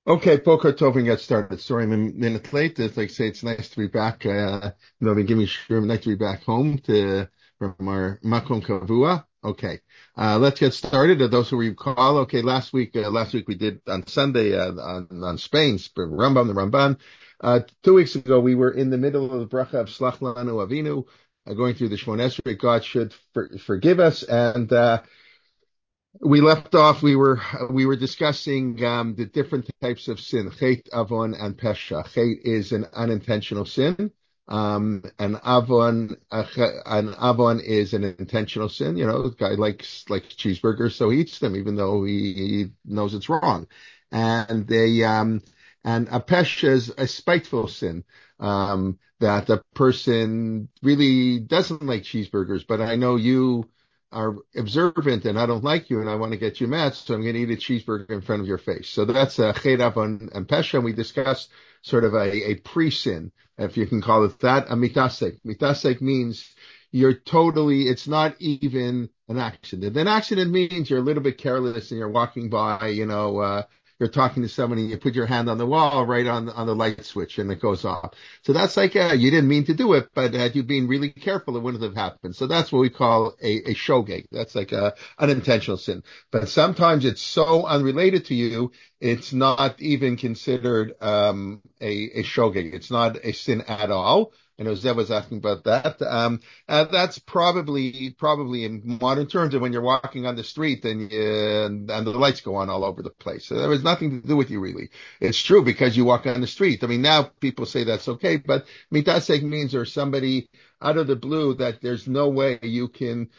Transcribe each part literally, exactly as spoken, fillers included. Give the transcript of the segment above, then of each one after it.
Okay, Boker Tov, and get started. Sorry, I'm a minute late. It's like say it's nice to be back. Uh, you know, they give me sure nice to be back home to from our Makom Kavua. Okay, uh, let's get started. Uh, those who recall, okay, last week, uh, last week we did on Sunday uh, on on Spain's Rambam, the Ramban. Uh, two weeks ago we were in the middle of the bracha of Slach Lanu Avinu, uh, going through the Shmon Esrei. God should for, forgive us, and uh, we left off. We were we were discussing um, the different types of sin: Chet, Avon, and Pesha. Chet is an unintentional sin. Um, and Avon, uh, an Avon is an intentional sin. You know, the guy likes likes cheeseburgers, so he eats them, even though he, he knows it's wrong. And they um, and a Pesha is a spiteful sin. Um, that the person really doesn't like cheeseburgers, but I know you are observant and I don't like you and I want to get you mad, so I'm going to eat a cheeseburger in front of your face. So that's a chet avon and pesha. And we discussed sort of a, a pre-sin, if you can call it that, a mitasek. Mitasek means you're totally, it's not even an accident. An accident means you're a little bit careless and you're walking by, you know, uh, you're talking to somebody, you put your hand on the wall, right on, on the light switch, and it goes off. So that's like, uh, you didn't mean to do it, but had you been really careful, it wouldn't have happened. So that's what we call a, a shogeg. That's like a unintentional sin. But sometimes it's so unrelated to you, it's not even considered, um, a, a shogeg. It's not a sin at all. I know Zev was asking about that. Um, uh, that's probably, probably in modern terms, and when you're walking on the street and, you, and, and the lights go on all over the place. So there has nothing to do with you really. It's true because you walk on the street. I mean, now people say that's okay, but mitasek means there's somebody out of the blue that there's no way you can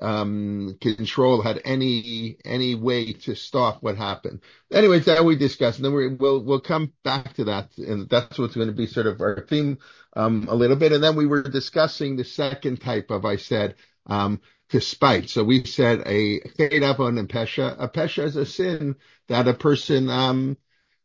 um control, had any any way to stop what happened. Anyways, that we discussed, and then we, we'll we'll come back to that, and that's what's going to be sort of our theme um a little bit. And then we were discussing the second type of, I said, um to spite. So we said a chet avon and pesha. A pesha is a sin that a person um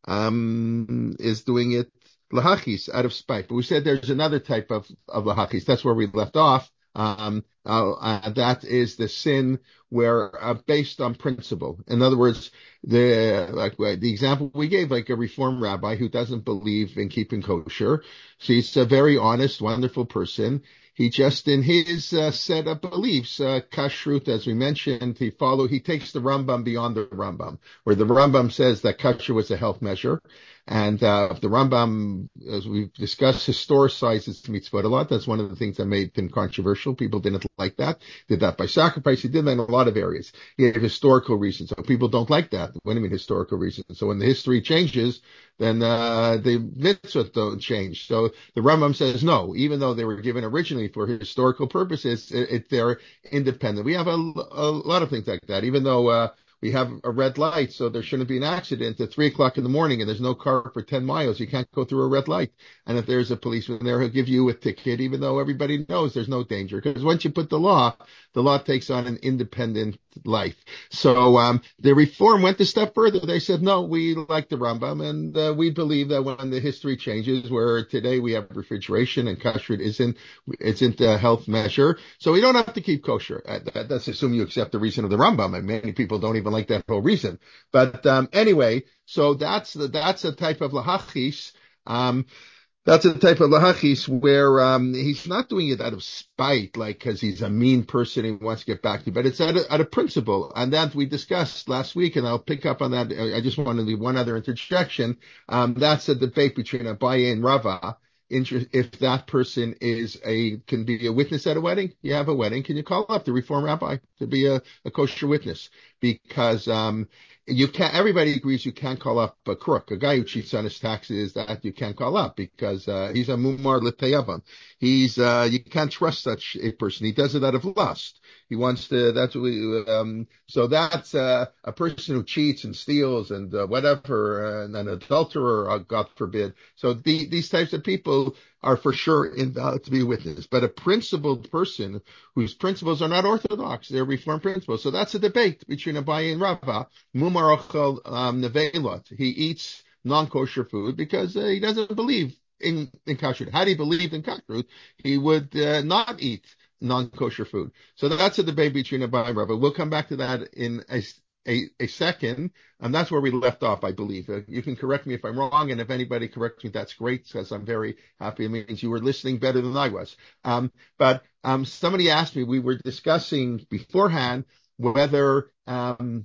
um, is doing it lahachis, out of spite. But we said there's another type of, of lahachis. That's where we left off. Um, uh, uh, that is the sin where uh, based on principle. In other words, the like the example we gave, like a reform rabbi who doesn't believe in keeping kosher. So he's a very honest, wonderful person. He just, in his uh, set of beliefs, uh, kashrut, as we mentioned, he follow, he takes the Rambam beyond the Rambam, where the Rambam says that kasher was a health measure. And uh, the Rambam, as we've discussed, historicizes mitzvot a lot. That's one of the things that made him controversial. People didn't like that. Did that by sacrifice. He did that in a lot of areas. He had historical reasons. So people don't like that. What do you mean historical reasons? So when the history changes, then uh, the mitzvot don't change. So the Rambam says no, even though they were given originally for historical purposes, it, it, they're independent. We have a, a lot of things like that, even though uh, we have a red light, so there shouldn't be an accident at three o'clock in the morning and there's no car for ten miles. You can't go through a red light. And if there's a policeman there, he'll give you a ticket, even though everybody knows there's no danger. Because once you put the law, the law takes on an independent life. So um, the reform went a step further. They said, no, we like the Rambam, and uh, we believe that when the history changes, where today we have refrigeration and kashrut isn't, isn't a health measure, so we don't have to keep kosher. Uh, that, that's assume you accept the reason of the Rambam, and many people don't even like that whole reason. But um, anyway, so that's the, that's a type of lahachis. Um, that's a type of lahachis where um, he's not doing it out of spite, like because he's a mean person and he wants to get back to you, but it's out of, out of principle. And that we discussed last week, and I'll pick up on that. I just want to leave one other interjection. Um, that's a debate between Abaye and Rava. If that person is a, can be a witness at a wedding, you have a wedding, can you call up the Reform rabbi to be a, a kosher witness? Because, um, you can't, everybody agrees you can't call up a crook, a guy who cheats on his taxes, that you can't call up because, uh, he's a mumar l'teyavam. He's, uh, you can't trust such a person. He does it out of lust. He wants to, that's what we, um, so that's, uh, a person who cheats and steals and, uh, whatever, and an adulterer, uh, God forbid. So the, these types of people are for sure invalid to be witness. But a principled person whose principles are not orthodox, they're reformed principles. So that's a debate between Abaye and Rava. Mumar ochel um, nevelot. He eats non-kosher food because uh, he doesn't believe in, in kashrut. Had he believed in kashrut, he would uh, not eat non-kosher food. So that's a debate between Abaye and Rava. We'll come back to that in a, a, a second, and that's where we left off, I believe. Uh, you can correct me if I'm wrong, and if anybody corrects me, that's great, because I'm very happy. It means you were listening better than I was. Um, but um, somebody asked me, we were discussing beforehand whether um,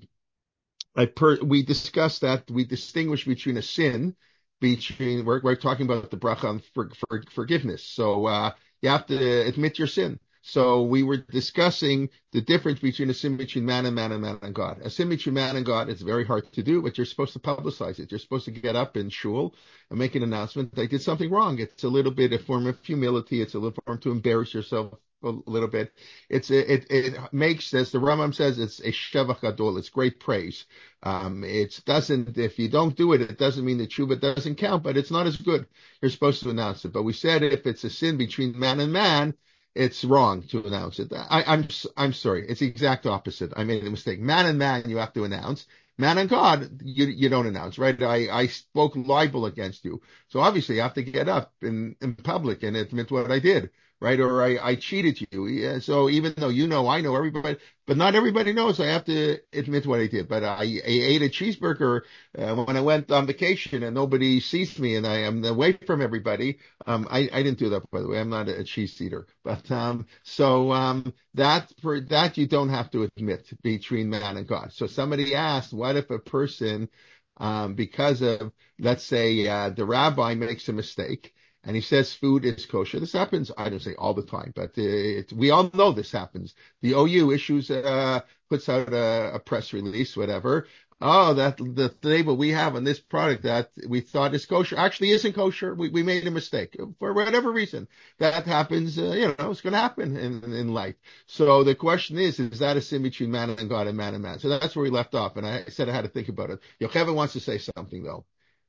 I per, we discussed that we distinguish between a sin, between we're, we're talking about the bracha on for, for, forgiveness. So uh, you have to admit your sin. So we were discussing the difference between a sin between man and man and man and God. A sin between man and God is very hard to do, but you're supposed to publicize it. You're supposed to get up in shul and make an announcement. I did something wrong. It's a little bit a form of humility. It's a little form to embarrass yourself a little bit. It's it it makes, as the Rambam says, it's a shevach gadol. It's great praise. Um, it doesn't, if you don't do it, it doesn't mean that tshuva doesn't count, but it's not as good. You're supposed to announce it. But we said if it's a sin between man and man, it's wrong to announce it. I, I'm I'm sorry. It's the exact opposite. I made a mistake. Man and man, you have to announce. Man and God, you you don't announce, right? I, I spoke libel against you. So obviously I have to get up in, in public and admit what I did, right? Or I, I cheated you. Yeah, so even though you know, I know, everybody, but not everybody knows, I have to admit what I did. But I, I ate a cheeseburger uh, when I went on vacation and nobody sees me and I am away from everybody. Um, I, I didn't do that, by the way. I'm not a cheese eater. But um, so um, that for that you don't have to admit between man and God. So somebody asked, what if a person, um, because of, let's say, uh, the rabbi makes a mistake and he says food is kosher. This happens, I don't say all the time, but it, we all know this happens. The O U issues, uh, puts out a, a press release, whatever. Oh, that the label we have on this product that we thought is kosher actually isn't kosher. We, we made a mistake for whatever reason. That happens, uh, you know, it's going to happen in, in life. So the question is, is that a sin between man and God and man and man? So that's where we left off. And I said I had to think about it. Yocheved wants to say something though.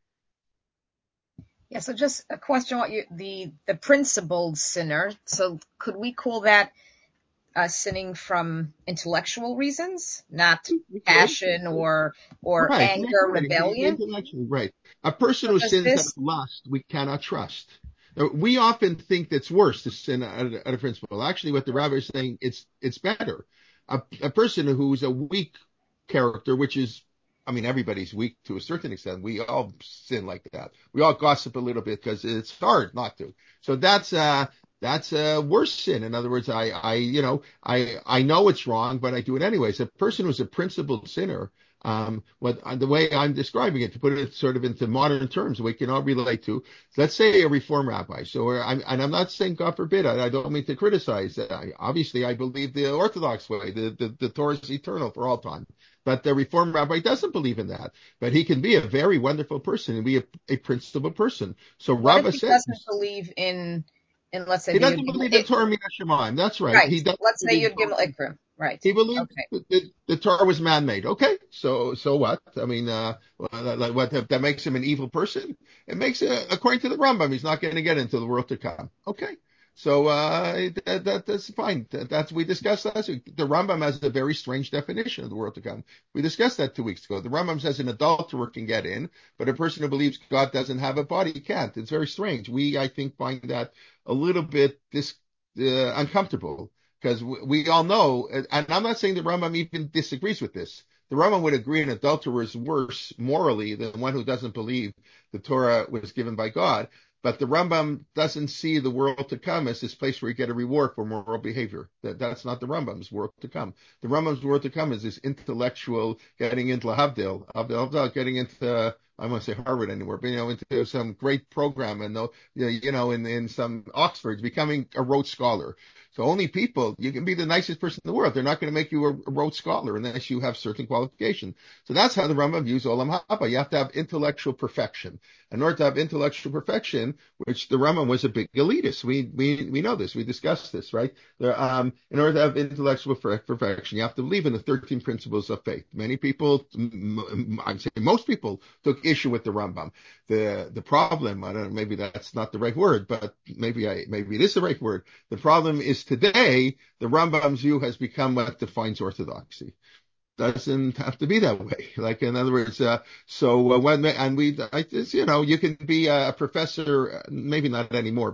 Yeah, so just a question: what you the the principled sinner? So could we call that uh, sinning from intellectual reasons, not passion or or right, anger, right, rebellion? intellectually, right. A person So who does sins out of this? lust, we cannot trust. Now, we often think that's worse to sin out of, out of principle. Actually, what the rabbi is saying, it's it's better. A, a person who's a weak character, which is, I mean, everybody's weak to a certain extent. We all sin like that. We all gossip a little bit because it's hard not to. So that's uh that's a worse sin. In other words, I I you know I I know it's wrong, but I do it anyways. A person who's a principled sinner. Um, what the way I'm describing it, to put it sort of into modern terms, we can all relate to. Let's say a reform rabbi. So, I'm, and I'm not saying God forbid. I, I don't mean to criticize. I, obviously, I believe the Orthodox way. The, the the Torah is eternal for all time. But the reform rabbi doesn't believe in that. But he can be a very wonderful person and be a, a principled person. So, What if Rabbah he says doesn't believe in in let's say he the doesn't Yud Gimel believe in it, Torah Mina Shemaim. That's right. right? He doesn't Let's say believe Yud Gimel Ikrim, right? he believes Okay. that the, the Torah was man-made. Okay, so so what? I mean, uh, what, what that makes him an evil person? It makes it, according to the Rambam, he's not going to get into the world to come. Okay, so uh, that, that that's fine. That, that's we discussed last week. The Rambam has a very strange definition of the world to come. We discussed that two weeks ago. The Rambam says an adulterer can get in, but a person who believes God doesn't have a body can't. It's very strange. We, I think, find that a little bit this uh, uncomfortable. Because we all know, and I'm not saying the Rambam even disagrees with this. The Rambam would agree an adulterer is worse morally than one who doesn't believe the Torah was given by God. But the Rambam doesn't see the world to come as this place where you get a reward for moral behavior. That, that's not the Rambam's world to come. The Rambam's world to come is this intellectual getting into Havdil, Havdil, getting into, I won't say Harvard anymore, but, you know, into some great program and, you know, in, in some Oxford, becoming a Rhodes Scholar. So only people, you can be the nicest person in the world. They're not going to make you a, a Rhodes Scholar unless you have certain qualifications. So that's how the Rambam views Olam Haba. You have to have intellectual perfection. In order to have intellectual perfection, which the Rambam was a big elitist. We, we, we know this. We discussed this, right? There, um, in order to have intellectual perfection, you have to believe in the thirteen principles of faith. Many people, I'd say most people took issue with the Rambam. The, the problem, I don't know, maybe that's not the right word, but maybe I, maybe it is the right word. The problem is today, the Rambam's view has become what defines orthodoxy. Doesn't have to be that way. Like, in other words, uh, so uh, when, and we, I, you know, you can be a professor, maybe not anymore, but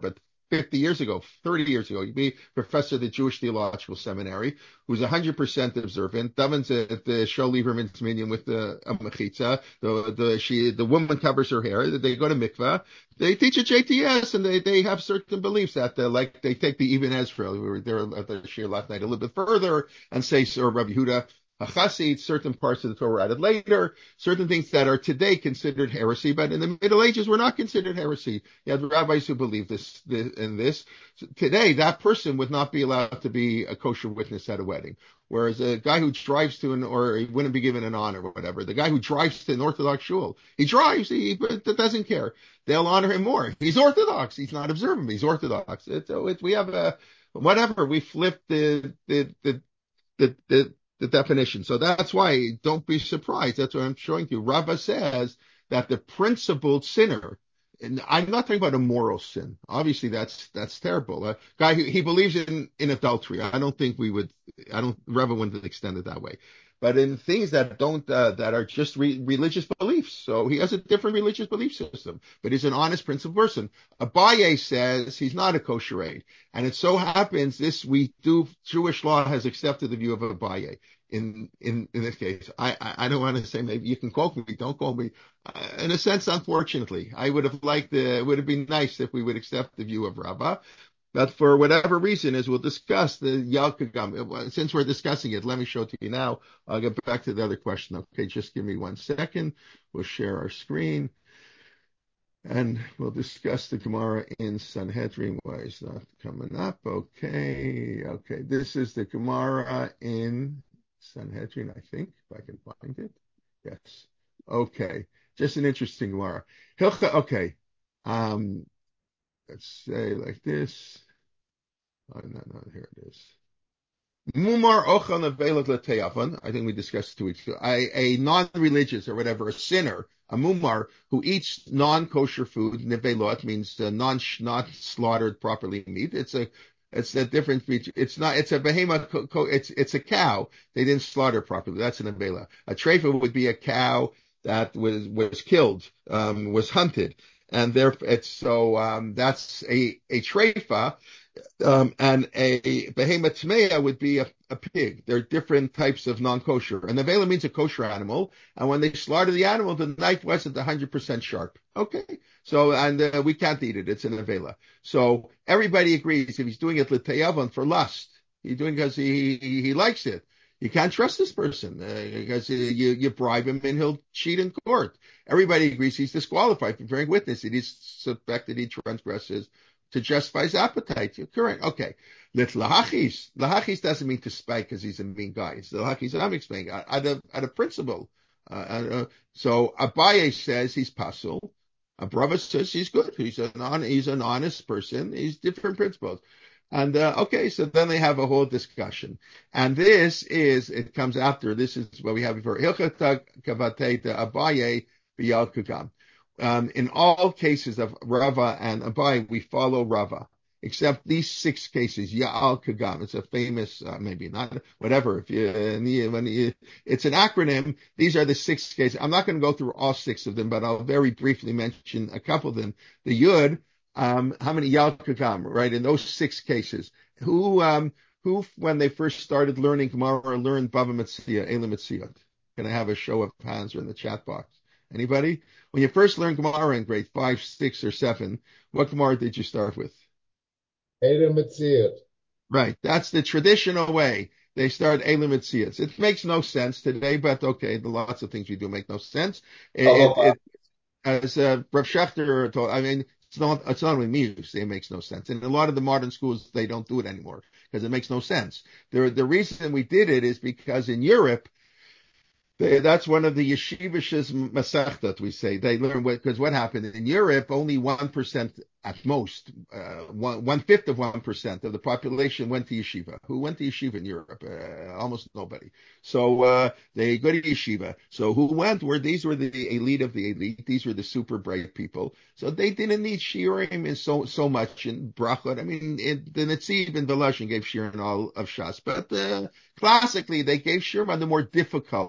fifty years ago, thirty years ago. You'd be professor of the Jewish Theological Seminary, who's one hundred percent observant. Davens at the Shul Lieberman's minyan with the a mechitza. The, the, she, the woman covers her hair. They go to mikveh. They teach at J T S, and they, they have certain beliefs that, uh, like, they take the Ibn Ezra. We were there at the shir last night a little bit further and say, Sir Rabbi Yehuda HaChassid, certain parts of the Torah were added later, certain things that are today considered heresy, but in the Middle Ages were not considered heresy. You had rabbis who believed this, this in this. Today, that person would not be allowed to be a kosher witness at a wedding. Whereas a guy who drives to an, or he wouldn't be given an honor or whatever. The guy who drives to an Orthodox shul, he drives, he doesn't care. They'll honor him more. He's Orthodox. He's not observant. He's Orthodox. It, it, we have a, whatever, we flipped the, the, the, the, the, the definition. So that's why don't be surprised. That's what I'm showing you. Rava says that the principled sinner, and I'm not talking about a moral sin. Obviously, that's that's terrible. A guy who he believes in in adultery. I don't think we would. I don't. Rava wouldn't extend it that way. But in things that don't uh, that are just re- religious beliefs. So he has a different religious belief system, but he's an honest, principled person. Abaye says he's not a kosher aid, and it so happens this we do. Jewish law has accepted the view of Abaye. In, in, in this case, I, I, I don't want to say maybe you can quote me, don't quote me. Uh, in a sense, unfortunately, I would have liked, the, it would have been nice if we would accept the view of Rabbah. But for whatever reason, as we'll discuss, the Yalkagam, since we're discussing it, let me show it to you now. I'll get back to the other question. Okay, just give me one second. We'll share our screen. And we'll discuss the Gemara in Sanhedrin. Why is not coming up? Okay, okay. This is the Gemara in Sanhedrin, I think, if I can find it. Yes. Okay. Just an interesting Gemara. Hilcha, okay. Um, let's say like this. Oh, no, no, here it is. Mumar ochan avelat leteyavan. I think we discussed two weeks ago. A, a non-religious or whatever, a sinner, a mumar who eats non-kosher food. Nevelot means uh, non not slaughtered properly meat. It's a it's a different feature. It's not. It's a behemoth. It's it's a cow. They didn't slaughter properly. That's an avela. A treifa would be a cow that was was killed, um, was hunted, and therefore it's so um, that's a a treifa. Um, and a behemoth tmeya would be a, a pig. There are different types of non-kosher. And the vela means a kosher animal. And when they slaughter the animal, the knife wasn't one hundred percent sharp. Okay. So, and uh, we can't eat it. It's an avela. So everybody agrees if he's doing it l'teyavon for lust, he's doing it because he, he, he likes it. You can't trust this person uh, because you, you bribe him and he'll cheat in court. Everybody agrees he's disqualified from bearing witness. It is suspected he transgresses to justify his appetite. You're correct. Okay. Lit lahachis. Lahachis doesn't mean to spite because he's a mean guy. It's lahachis that I'm explaining at a, at a principle. Uh, uh, so Abaye says he's pasul. Abrava says he's good. He's an, he's an honest person. He's different principles. And, uh, okay, so then they have a whole discussion. And this is, it comes after, this is what we have before. Hilchata kavatei Abaye b'yal kugam. Um, in all cases of Rava and Abaye, we follow Rava, except these six cases. Ya'al Kagam. It's a famous, uh, maybe not, whatever. If you, when you, it's an acronym. These are the six cases. I'm not going to go through all six of them, but I'll very briefly mention a couple of them. The Yud, um, how many Ya'al Kagam, right? In those six cases, who, um, who, when they first started learning Gemara, learned Bava Metzia, Elam Metziot? Can I have a show of hands or in the chat box? Anybody? When you first learned Gemara in grade five, six, or seven, what Gemara did you start with? Elam Metziot. Right. That's the traditional way. They start Elam Metziot. It makes no sense today, but okay, the lots of things we do make no sense. It, Oh, it, it, as uh, Rav Schechter told, I mean, it's not, it's not only me who say it makes no sense. And a lot of the modern schools, they don't do it anymore because it makes no sense. The, the reason we did it is because in Europe, They, that's one of the yeshivish's masechtot, we say. They learn what, because what happened in Europe, only one percent at most, uh, one, one fifth of one percent of the population went to yeshiva. Who went to yeshiva in Europe? Uh, almost nobody. So, uh, they go to yeshiva. So who went? Were, these were the elite of the elite. These were the super bright people. So they didn't need shiurim in so, so much in brachot. I mean, it, the Netziv and Velashin gave shiurim all of Shas, but, uh, classically, they gave shiurim on the more difficult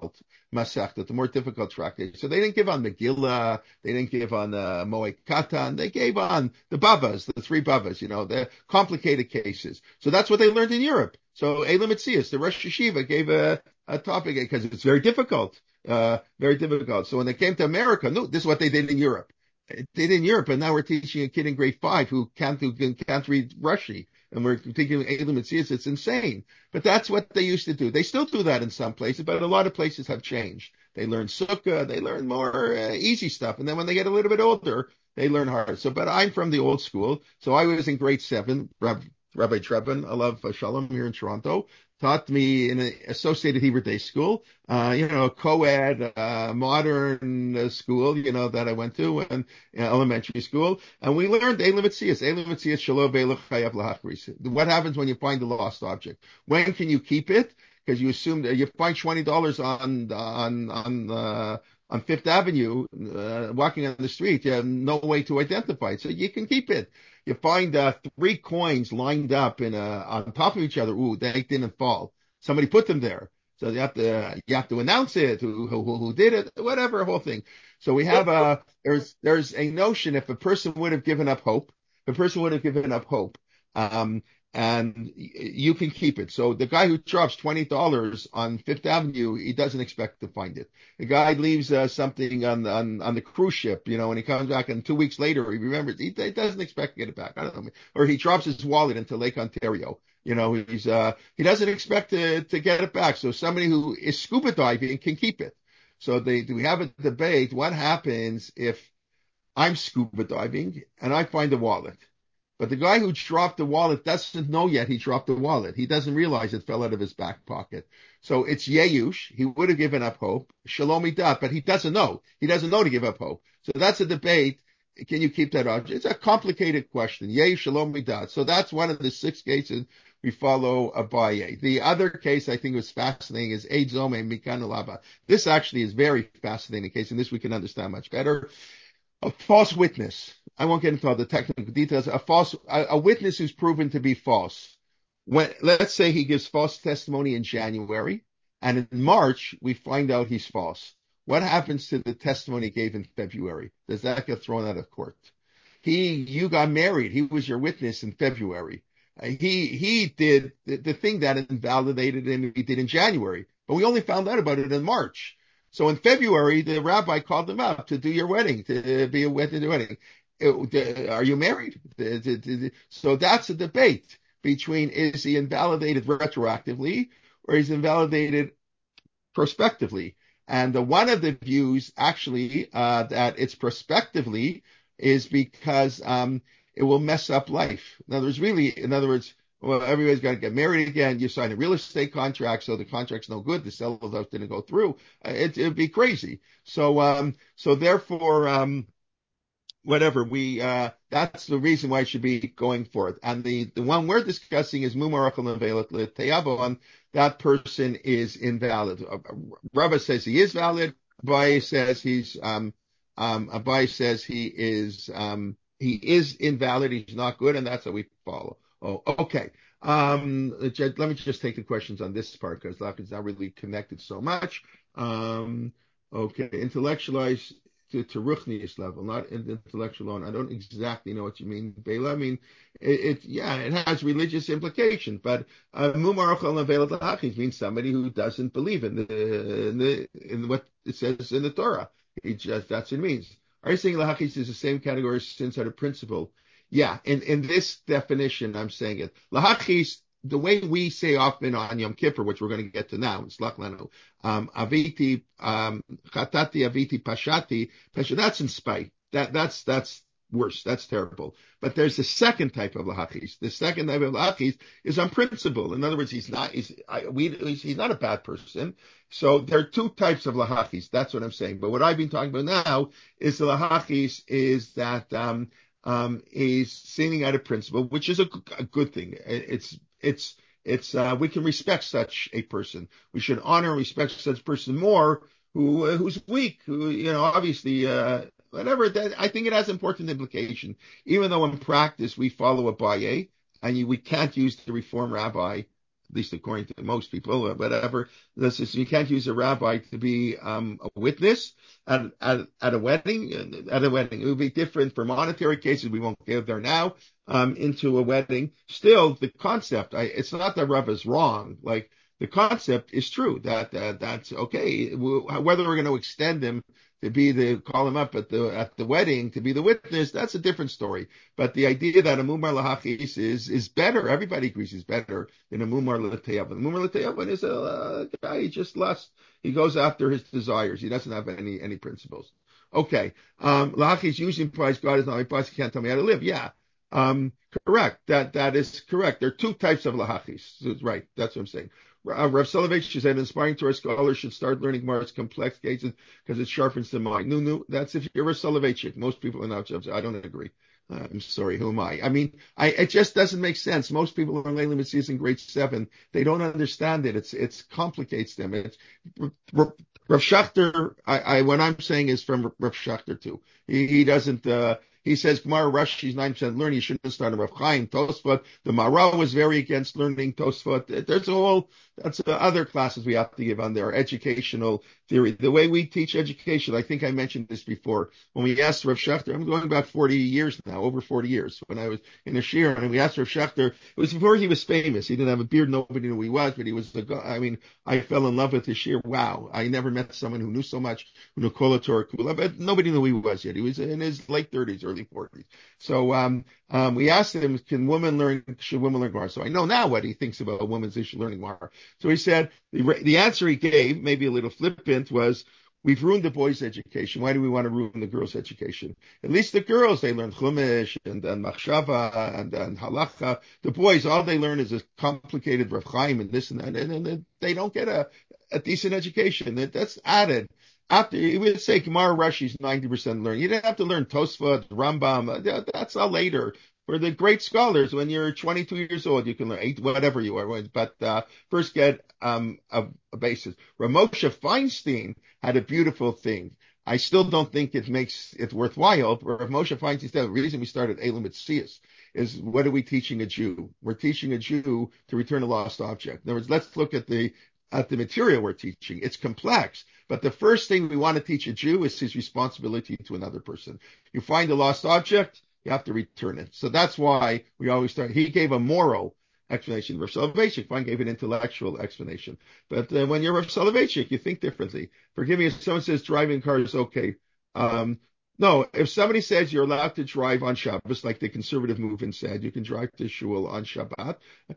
Masechta, the more difficult tractate. So they didn't give on Megillah, they didn't give on uh, Moed Katan, they gave on the Bavas, the three Bavas, you know, the complicated cases. So that's what they learned in Europe. So Elam Mitzias, the Rosh Yeshiva, gave a, a topic because it's very difficult, uh, very difficult. So when they came to America, no, this is what they did in Europe. They did in Europe, and now we're teaching a kid in grade five who can't, who can't read Rashi. And we're thinking Elam Mitzias, it's insane. But that's what they used to do. They still do that in some places, but a lot of places have changed. They learn Sukkah, they learn more uh, easy stuff. And then when they get a little bit older, they learn hard. So, but I'm from the old school. So I was in grade seven. Rabbi, Rabbi Trebin, I love Shalom here in Toronto, taught me in an associated Hebrew day school, uh, you know, co-ed, uh, modern uh, school, you know, that I went to, and uh, elementary school. And we learned Elam Mitzias, Elam Mitzias Shelo Be'elach Chayav Lahachris. What happens when you find a lost object? When can you keep it? Because you assume that you find twenty dollars on, on, on, uh, on Fifth Avenue, uh, walking on the street, you have no way to identify it. So you can keep it. You find uh, three coins lined up in a, on top of each other. Ooh, they didn't fall. Somebody put them there. So you have to, you have to announce it, who, who, who did it, whatever, whole thing. So we have a, there's, there's a notion if a person would have given up hope, if a person would have given up hope, um, and you can keep it. So the guy who drops twenty dollars on Fifth Avenue, he doesn't expect to find it. The guy leaves uh, something on, on, on the cruise ship, you know, and he comes back and two weeks later, he remembers, he, he doesn't expect to get it back. I don't know. Or he drops his wallet into Lake Ontario. You know, he's, uh, he doesn't expect to, to get it back. So somebody who is scuba diving can keep it. So they, we have a debate. What happens if I'm scuba diving and I find a wallet? But the guy who dropped the wallet doesn't know yet he dropped the wallet. He doesn't realize it fell out of his back pocket. So it's Yeyush. He would have given up hope. Shalom Idat, but he doesn't know. He doesn't know to give up hope. So that's a debate. Can you keep that object? It's a complicated question. Yey Shalom Idat. So that's one of the six cases we follow Abaye. The other case I think was fascinating is Eid Zome Mikan Lava. This actually is very fascinating case, and this we can understand much better. A false witness. I won't get into all the technical details. A false, a, a witness who's proven to be false. When, let's say he gives false testimony in January, and in March, we find out he's false. What happens to the testimony he gave in February? Does that get thrown out of court? He, you got married. He was your witness in February. Uh, he, he did the, the thing that invalidated him, he did in January, but we only found out about it in March. So in February, the rabbi called him up to do your wedding, to be a witness to the wedding. Are you married? So that's a debate between is he invalidated retroactively or is he invalidated prospectively? And the, one of the views actually uh, that it's prospectively is because um, it will mess up life. In other words, really, in other words, well, everybody's got to get married again. You sign a real estate contract, so the contract's no good. The sale didn't go through. It, it'd be crazy. So, um, so therefore, um, whatever we, uh, that's the reason why it should be going for it. And the, the one we're discussing is Mumarachal Nevelat Teyavon. That person is invalid. Uh, Rabbi says he is valid. Abai says he's, um, um, Abai says he is, um, he is invalid. He's not good. And that's how we follow. Oh, okay. Um, let me just take the questions on this part because it's not really connected so much. Um, okay. Intellectualize to, to Ruchnius level, not intellectual alone. I don't exactly know what you mean, Bela. I mean, it, it yeah, it has religious implication, but Mumarachal Nevelat Lahachis means somebody who doesn't believe in the, in the, in what it says in the Torah. It just, that's what it means. Are you saying Lahachis is the same category as sins out of principle? Yeah, in, in this definition, I'm saying it. Lahachis, the way we say often on Yom Kippur, which we're going to get to now, it's Lachlanu, um, Aviti, um, Chatati, Aviti, Pashati, Pasha, that's in spite. That, that's, that's worse. That's terrible. But there's a second type of Lahachis. The second type of Lahachis is on principle. In other words, he's not, he's, I, we, he's not a bad person. So there are two types of Lahachis. That's what I'm saying. But what I've been talking about now is the Lahachis is that, um, um, is sinning out of principle, which is a, a good thing. It's, it's, it's, uh, we can respect such a person. We should honor and respect such a person more who, uh, who's weak, who, you know, obviously, uh, whatever that, I think it has important implication, even though in practice we follow Abaye and you, we can't use the Reform rabbi at least according to most people, or whatever. This is, you can't use a rabbi to be um, a witness at, at, at a wedding. At a wedding, it would be different for monetary cases. We won't go there now. Um, into a wedding. Still, the concept, I, it's not that Rav is wrong. Like, the concept is true that, uh, that's okay. Whether we're going to extend him to be the, call him up at the, at the wedding to be the witness, that's a different story. But the idea that a mumar lahachis is, is better, everybody agrees is better than a mumar l'teyavan. A mumar l'teyavan is a uh, guy, he just lusts. He goes after his desires. He doesn't have any, any principles. Okay. Um, lahachis usually implies God is not my boss. He can't tell me how to live. Yeah. Um, correct. That, that is correct. There are two types of lahachis. Right. That's what I'm saying. Uh, Rav Soloveitchik said, inspiring Torah scholars should start learning Gemara's complex cases because it sharpens the mind. No, no, that's if you're a Soloveitchik. Most people are not. I don't agree. Uh, I'm sorry. Who am I? I mean, I, it just doesn't make sense. Most people are Leila Mitzvahs in grade seven. They don't understand it. It's, it's complicates them. It's, Rav Schachter, I, I, what I'm saying is from Rav Schachter too. He, he doesn't, uh, he says, Gemara Rashi is nine percent learning. You shouldn't start Rav Chaim, Tosfot. The Maharal was very against learning Tosfot. There's all, that's uh, other classes we have to give on there, educational theory. The way we teach education, I think I mentioned this before. When we asked Rav Schachter, I'm going back forty years now, over forty years, when I was in a shir, and we asked Rav Schachter, it was before he was famous. He didn't have a beard. Nobody knew who he was, but he was the guy. I mean, I fell in love with his shir. Wow. I never met someone who knew so much, who knew Kol Torah Kula, but nobody knew who he was yet. He was in his late thirties, early forties. So, um, um, we asked him, can women learn, should women learn Gemara? So I know now what he thinks about women's issue learning Gemara. So he said, the, the answer he gave, maybe a little flippant, was, we've ruined the boys' education. Why do we want to ruin the girls' education? At least the girls, they learn Chumash and, and Machshava and, and Halacha. The boys, all they learn is a complicated Rav Chaim and this and that, and, and they don't get a, a decent education. That, that's added. After, you would say Gemara Rashi is ninety percent learning. You didn't have to learn Tosfot, Rambam. That's all later. For the great scholars, when you're twenty-two years old, you can learn eight, whatever you are. But uh, first get um, a, a basis. Ramosha Feinstein had a beautiful thing. I still don't think it makes it worthwhile. Rav Moshe Feinstein said the reason we started Elam Mitzias is what are we teaching a Jew? We're teaching a Jew to return a lost object. In other words, let's look at the at the material we're teaching. It's complex, but the first thing we want to teach a Jew is his responsibility to another person. You find a lost object, you have to return it. So that's why we always start. He gave a moral explanation. Rav Soloveitchik, Fine gave an intellectual explanation. But uh, when you're Rav Soloveitchik, you think differently. Forgive me if someone says driving car is okay. Um, no, if somebody says you're allowed to drive on Shabbos, like the conservative movement said, you can drive to shul on Shabbat.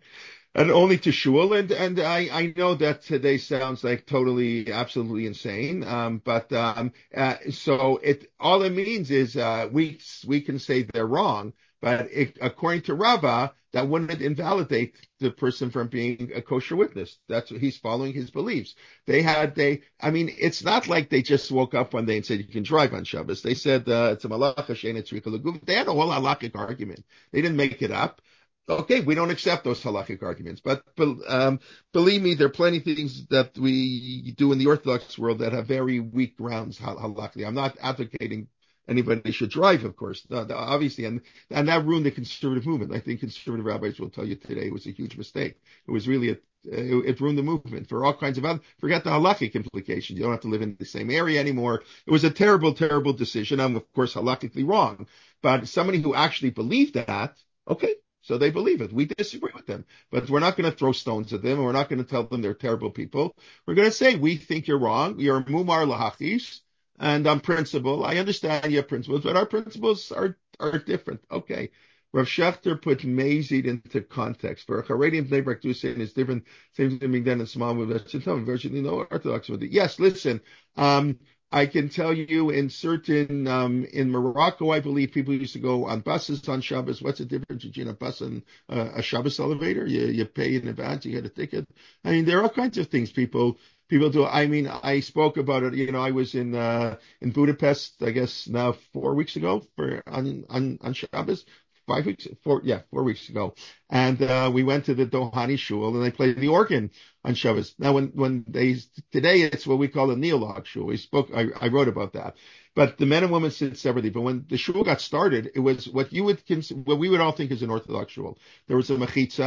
And only to shul, and and I I know that today sounds like totally absolutely insane. Um, but um, uh, so it all it means is uh, we we can say they're wrong, but it, according to Rava, that wouldn't invalidate the person from being a kosher witness. That's what he's following his beliefs. They had they I mean it's not like they just woke up one day and said you can drive on Shabbos. They said uh, it's a malacha shein etzrika l'guf. They had a whole halachic argument. They didn't make it up. Okay, we don't accept those halakhic arguments, but um, believe me, there are plenty of things that we do in the Orthodox world that have very weak grounds halakhically. I'm not advocating anybody should drive, of course, uh, obviously, and and that ruined the conservative movement. I think conservative rabbis will tell you today it was a huge mistake. It was really a it, it ruined the movement for all kinds of other. Forget the halakhic implications. You don't have to live in the same area anymore. It was a terrible, terrible decision. I'm of course halakhically wrong, but somebody who actually believed that, okay. So they believe it. We disagree with them, but we're not going to throw stones at them, and we're not going to tell them they're terrible people. We're going to say, we think you're wrong. You're mumar lahachis, and on principle, I understand you have principles, but our principles are, are different. Okay. Rav Schachter put Mazid into context. For a Haredi and Bnei Brak Dusin is different, same thing being done in small movements. Virtually no Orthodox with it. Yes, listen, um, I can tell you in certain, um, in Morocco, I believe people used to go on buses on Shabbos. What's the difference between a bus and uh, a Shabbos elevator? You, you pay in advance, you get a ticket. I mean, there are all kinds of things people, people do. I mean, I spoke about it, you know, I was in, uh, in Budapest, I guess now four weeks ago for, on, on, on Shabbos. Five weeks, four, yeah, four weeks ago. And, uh, we went to the Dohani Shul and they played the organ on Shabbos. Now, when, when they, today it's what we call a neolog shul. We spoke, I, I wrote about that. But the men and women sit separately. But when the shul got started, it was what you would consider, what we would all think is an Orthodox shul. There was a mechitza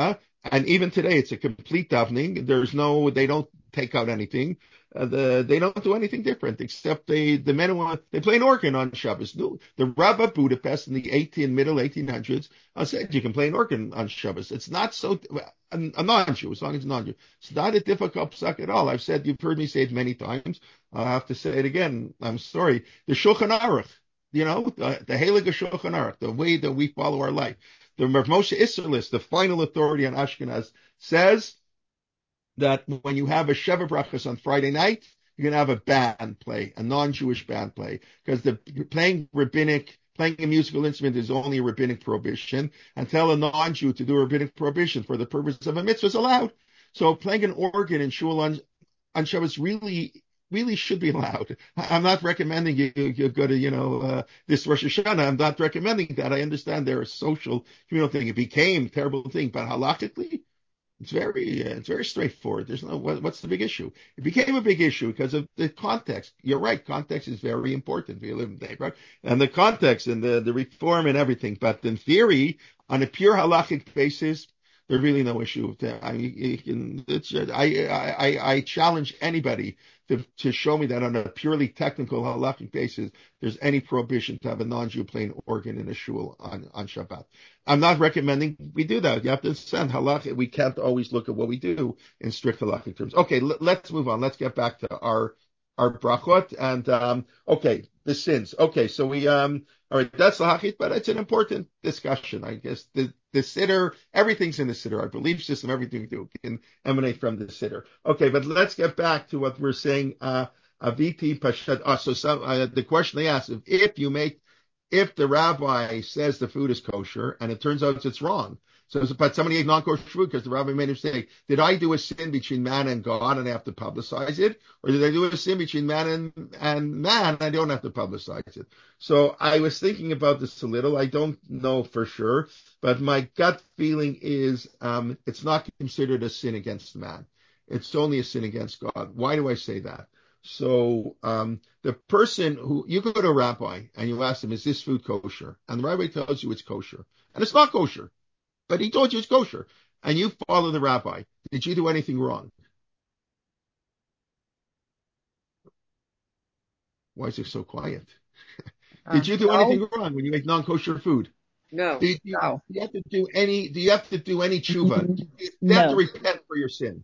And even today, it's a complete davening. There's no, they don't take out anything. Uh, the, they don't do anything different except they, the men want, they play an organ on Shabbos. No, the Rabbah Budapest in the eighteen, middle eighteen hundreds uh, said you can play an organ on Shabbos. It's not so, a, a non-Jew, as long as it's non-Jew. It's not a difficult psak at all. I've said, you've heard me say it many times. I'll have to say it again. I'm sorry. The Shulchan Aruch, you know, the, the Heilige Shulchan Aruch, the way that we follow our life. The Rav Moshe Isserlis, the final authority on Ashkenaz, says that when you have a Sheva Brachas on Friday night, you're going to have a band play, a non-Jewish band play, because the playing rabbinic, playing a musical instrument is only a rabbinic prohibition, and tell a non-Jew to do a rabbinic prohibition for the purpose of a mitzvah is allowed. So playing an organ in shul on, on Shabbos really, really should be allowed. I'm not recommending you, you go to, you know, uh, this Rosh Hashanah. I'm not recommending that. I understand they're a social, communal thing. It became a terrible thing, but halachically, it's very, uh, it's very straightforward. There's no, what, what's the big issue? It became a big issue because of the context. You're right. Context is very important. We live in the day, right? And the context and the, the reform and everything. But in theory, on a pure halachic basis, there's really no issue. I, it's, I, I, I challenge anybody to, to show me that on a purely technical halachic basis, there's any prohibition to have a non-Jew playing organ in a shul on, on Shabbat. I'm not recommending we do that. You have to understand halach. We can't always look at what we do in strict halachic terms. Okay, l- let's move on. Let's get back to our our brachot and um okay, the sins. Okay, so we um all right, that's halachit, but it's an important discussion. I guess the the siddur, everything's in the siddur. Our belief system, everything we do can emanate from the siddur. Okay, but let's get back to what we're saying. Uh, aviti pashat. Uh, so some, uh, the question they asked: if, if you make, if the rabbi says the food is kosher and it turns out it's wrong. So, but somebody ate non-kosher food because the rabbi made a mistake. Did I do a sin between man and God and I have to publicize it? Or did I do a sin between man and, and man and I don't have to publicize it? So I was thinking about this a little. I don't know for sure, but my gut feeling is um, it's not considered a sin against man. It's only a sin against God. Why do I say that? So um, the person who, you go to a rabbi and you ask him, is this food kosher? And the rabbi tells you it's kosher. And it's not kosher, but he told you it's kosher. And you follow the rabbi. Did you do anything wrong? Why is it so quiet? Uh, Did you do no, anything wrong when you make non-kosher food? No. Do you, do no. you have to do any, do you have to do any tshuva? Do you have to No, repent for your sin?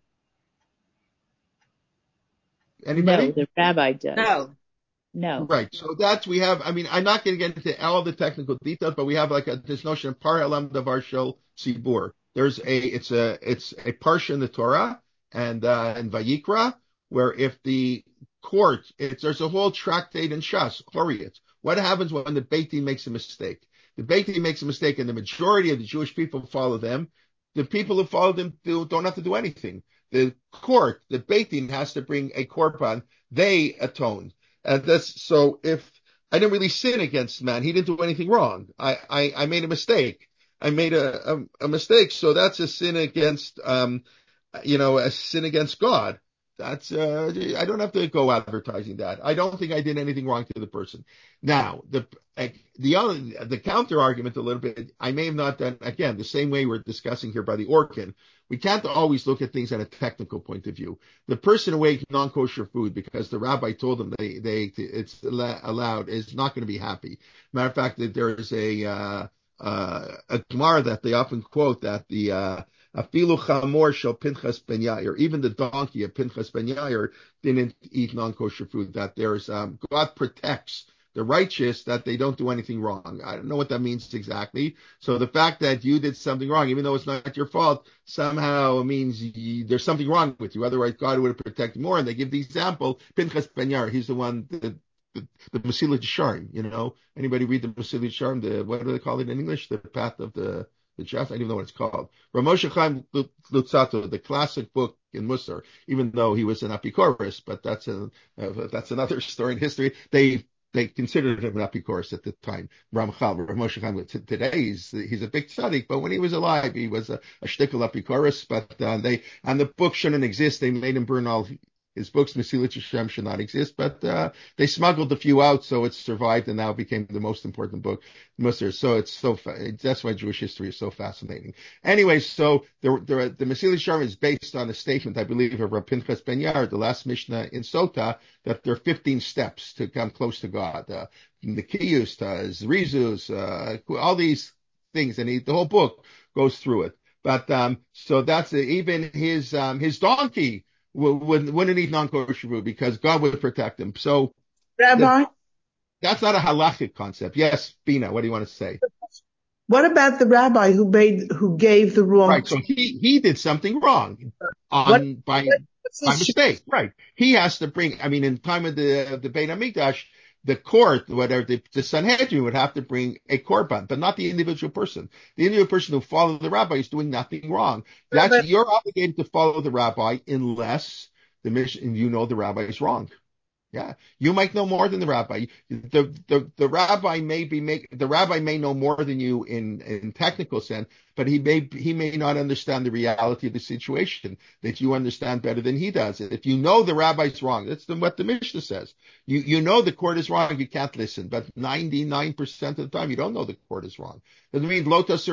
no, Anybody? the rabbi does. No. No. Right. So that's, we have, I mean, I'm not going to get into all the technical details, but we have like a, this notion of par elam davar shel tzibur. There's a, it's a, it's a parsha in the Torah and, uh, in Vayikra, where if the court, it's, there's a whole tractate in Shas, Horiot. What happens when the Beit Din makes a mistake? The Beit Din makes a mistake and the majority of the Jewish people follow them. The people who follow them do, don't have to do anything. The court, the Beit Din has to bring a korban. They atone. And that's, so if I didn't really sin against man, he didn't do anything wrong. I, I, I made a mistake. I made a, a, a mistake. So that's a sin against, um, you know, a sin against God. That's, uh, I don't have to go advertising that. I don't think I did anything wrong to the person. Now, the, the other, the counter argument a little bit, I may have not done, again, the same way we're discussing here by the organ. We can't always look at things at a technical point of view. The person who ate non-kosher food because the rabbi told them they, they, it's allowed is not going to be happy. Matter of fact, that there is a, uh, uh, a Gemara that they often quote that the, uh, Afilu chamor shel Pinchas ben Yair, even the donkey of Pinchas ben Yair didn't eat non-kosher food. That there's um, God protects the righteous, that they don't do anything wrong. I don't know what that means exactly. So the fact that you did something wrong, even though it's not your fault, somehow means you, there's something wrong with you. Otherwise, God would have protected more. And they give the example, Pinchas ben Yair, he's the one that the, the Mesilat Yesharim, you know, anybody read the Mesilat Yesharim, the, what do they call it in English? The path of the, the just, I don't even know what it's called. Rav Moshe Chaim Luzzatto, the classic book in Musar, even though he was an Apikoros, but that's a, uh, that's another story in history. They, they considered him an Apikoros at the time. Ramchal, Rav Moshe Chaim, today he's, he's a big tzaddik, but when he was alive, he was a, a shtickle Apikoros, but, uh, they, and the book shouldn't exist. They made him burn all His books, Mesilat Yesharim, should not exist, but uh, they smuggled a few out, so it survived and now became the most important book. Musar. So it's so fa- that's why Jewish history is so fascinating. Anyway, so the the, the Mesilat Yesharim is based on a statement, I believe, of Rav Pinchas Ben Yair, the last Mishnah in Sota, that there are fifteen steps to come close to God. Uh, the Kiyus, Zrizus, uh, all these things, and he, the whole book goes through it. But um, so that's uh, even his um, his donkey wouldn't, wouldn't eat non-kosher food because God would protect him. So Rabbi, the, that's not a halachic concept. Yes, Bina, what do you want to say? what about the rabbi who made who gave the wrong? Right. So he he did something wrong What, on by what's by his mistake. Right. He has to bring. I mean, in time of the the Beit Hamikdash, the court, whatever the, the Sanhedrin would have to bring a korban, but not the individual person. The individual person who followed the rabbi is doing nothing wrong. That's But you're obligated to follow the rabbi unless the mission you know the rabbi is wrong. Yeah, you might know more than the rabbi. The the the rabbi may be make the rabbi may know more than you in in technical sense, but he may he may not understand the reality of the situation that you understand better than he does. If you know the rabbi's wrong, that's the, what the Mishnah says. You you know the court is wrong, you can't listen. But ninety-nine percent of the time, you don't know the court is wrong. Doesn't mean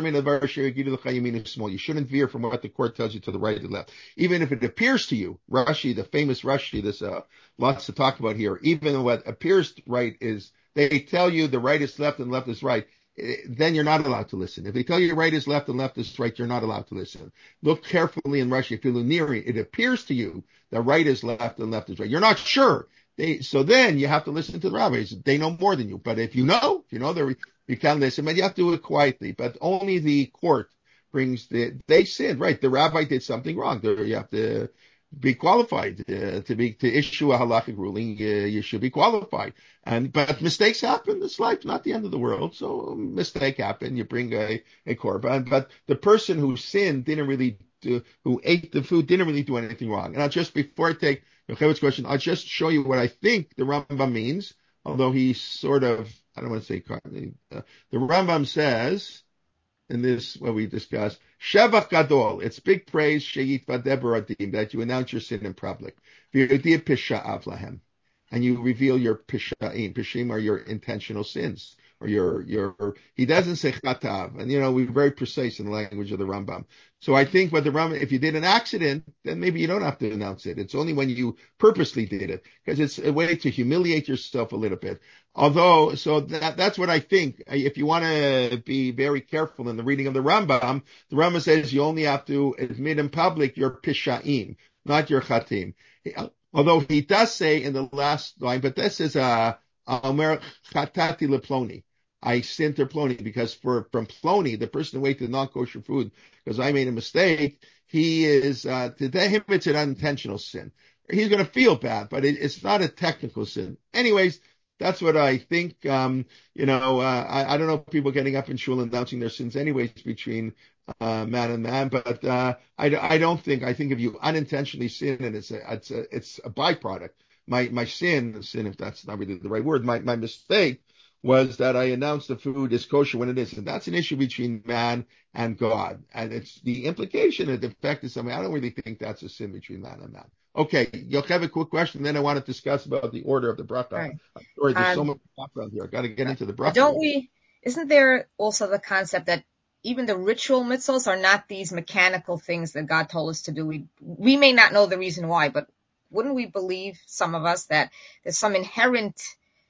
you shouldn't veer from what the court tells you to the right and left, even if it appears to you. Rashi, the famous Rashi, this uh. Lots to talk about here. Even what appears right is they tell you the right is left and left is right. Then you're not allowed to listen. If they tell you right is left and left is right, you're not allowed to listen. Look carefully in Rashi. If you're near it, it appears to you that right is left and left is right. You're not sure. They, so then you have to listen to the rabbis. They know more than you. But if you know, if you know, you can listen, but you have to do it quietly. But only the court brings the, they sinned, right? The rabbi did something wrong. There, you have to be qualified uh, to be to issue a halachic ruling. Uh, you should be qualified, and but mistakes happen. It's life, not the end of the world. So mistake happened. You bring a a korban, but the person who sinned didn't really do, who ate the food didn't really do anything wrong. And I'll just before I take Yochevet's question, I'll just show you what I think the Rambam means. Although he sort of, I don't want to say uh, the Rambam says. In this, what we discussed, Shevach Gadol, it's big praise, Sheyit Vadebaradim, that you announce your sin in public. V'yodia Pisha Avlahem, and you reveal your Pishaim. Pishim are your intentional sins, or your, your, he doesn't say Chatav, and you know, we're very precise in the language of the Rambam. So I think what the Rambam, if you did an accident, then maybe you don't have to announce it. It's only when you purposely did it, because it's a way to humiliate yourself a little bit. Although, so that, that's what I think. If you want to be very careful in the reading of the Rambam, the Rambam says you only have to admit in public your pishaim, not your chatim. Although he does say in the last line, but this is a, Omer chatati leploni. I sinned to Ploni because for, from Ploni, the person who ate the non-kosher food, because I made a mistake, he is, uh, to him it's an unintentional sin. He's going to feel bad, but it, it's not a technical sin. Anyways, that's what I think. Um, you know, uh, I, I don't know people getting up in shul announcing their sins anyways between uh, man and man, but uh, I, I don't think. I think if you unintentionally sin and it's a it's a it's a byproduct. My my sin, sin if that's not really the right word, my my mistake was that I announced the food is kosher when it isn't. That's an issue between man and God, and it's the implication of the effect of something. I don't really think that's a sin between man and man. Okay, you'll have a quick question, then I want to discuss about the order of the bracha. Right. I'm sorry, there's so Um, much background here. I got to get into the bracha. Don't we, isn't there also the concept that even the ritual mitzvahs are not these mechanical things that God told us to do? We, we may not know the reason why, but wouldn't we believe, some of us, that there's some inherent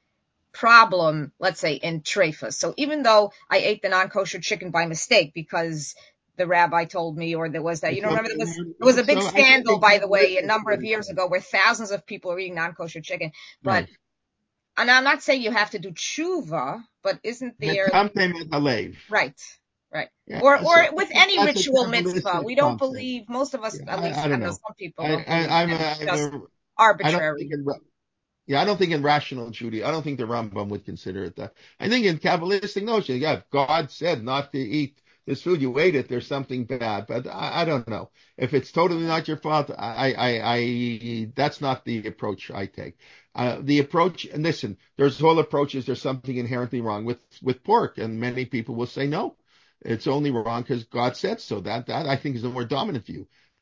problem, let's say, in treifas? So even though I ate the non-kosher chicken by mistake because the rabbi told me, or there was that, you know, remember there was, there was a big So I scandal, think by the way, a number of years ago where thousands of people were eating non-kosher chicken. But, right. and I'm not saying you have to do tshuva, but isn't there, right, right. Yeah, Or, or so with any that's a ritual mitzvah, we don't concept. believe, most of us, Yeah, at I, least I I don't know know. some people I, don't I, believe I'm, that a, it's I'm just a, I don't think arbitrary. in, yeah, I don't think in rational Judaism, I don't think the Rambam would consider it that. I think in Kabbalistic notion, yeah, if God said not to eat this food, you ate it, there's something bad. But I, I don't know. If it's totally not your fault, I, I, I, that's not the approach I take. Uh, the approach, and listen, there's whole approaches, there's something inherently wrong with, with pork, and many people will say no. It's only wrong because God said so. That, that I think is the more dominant view.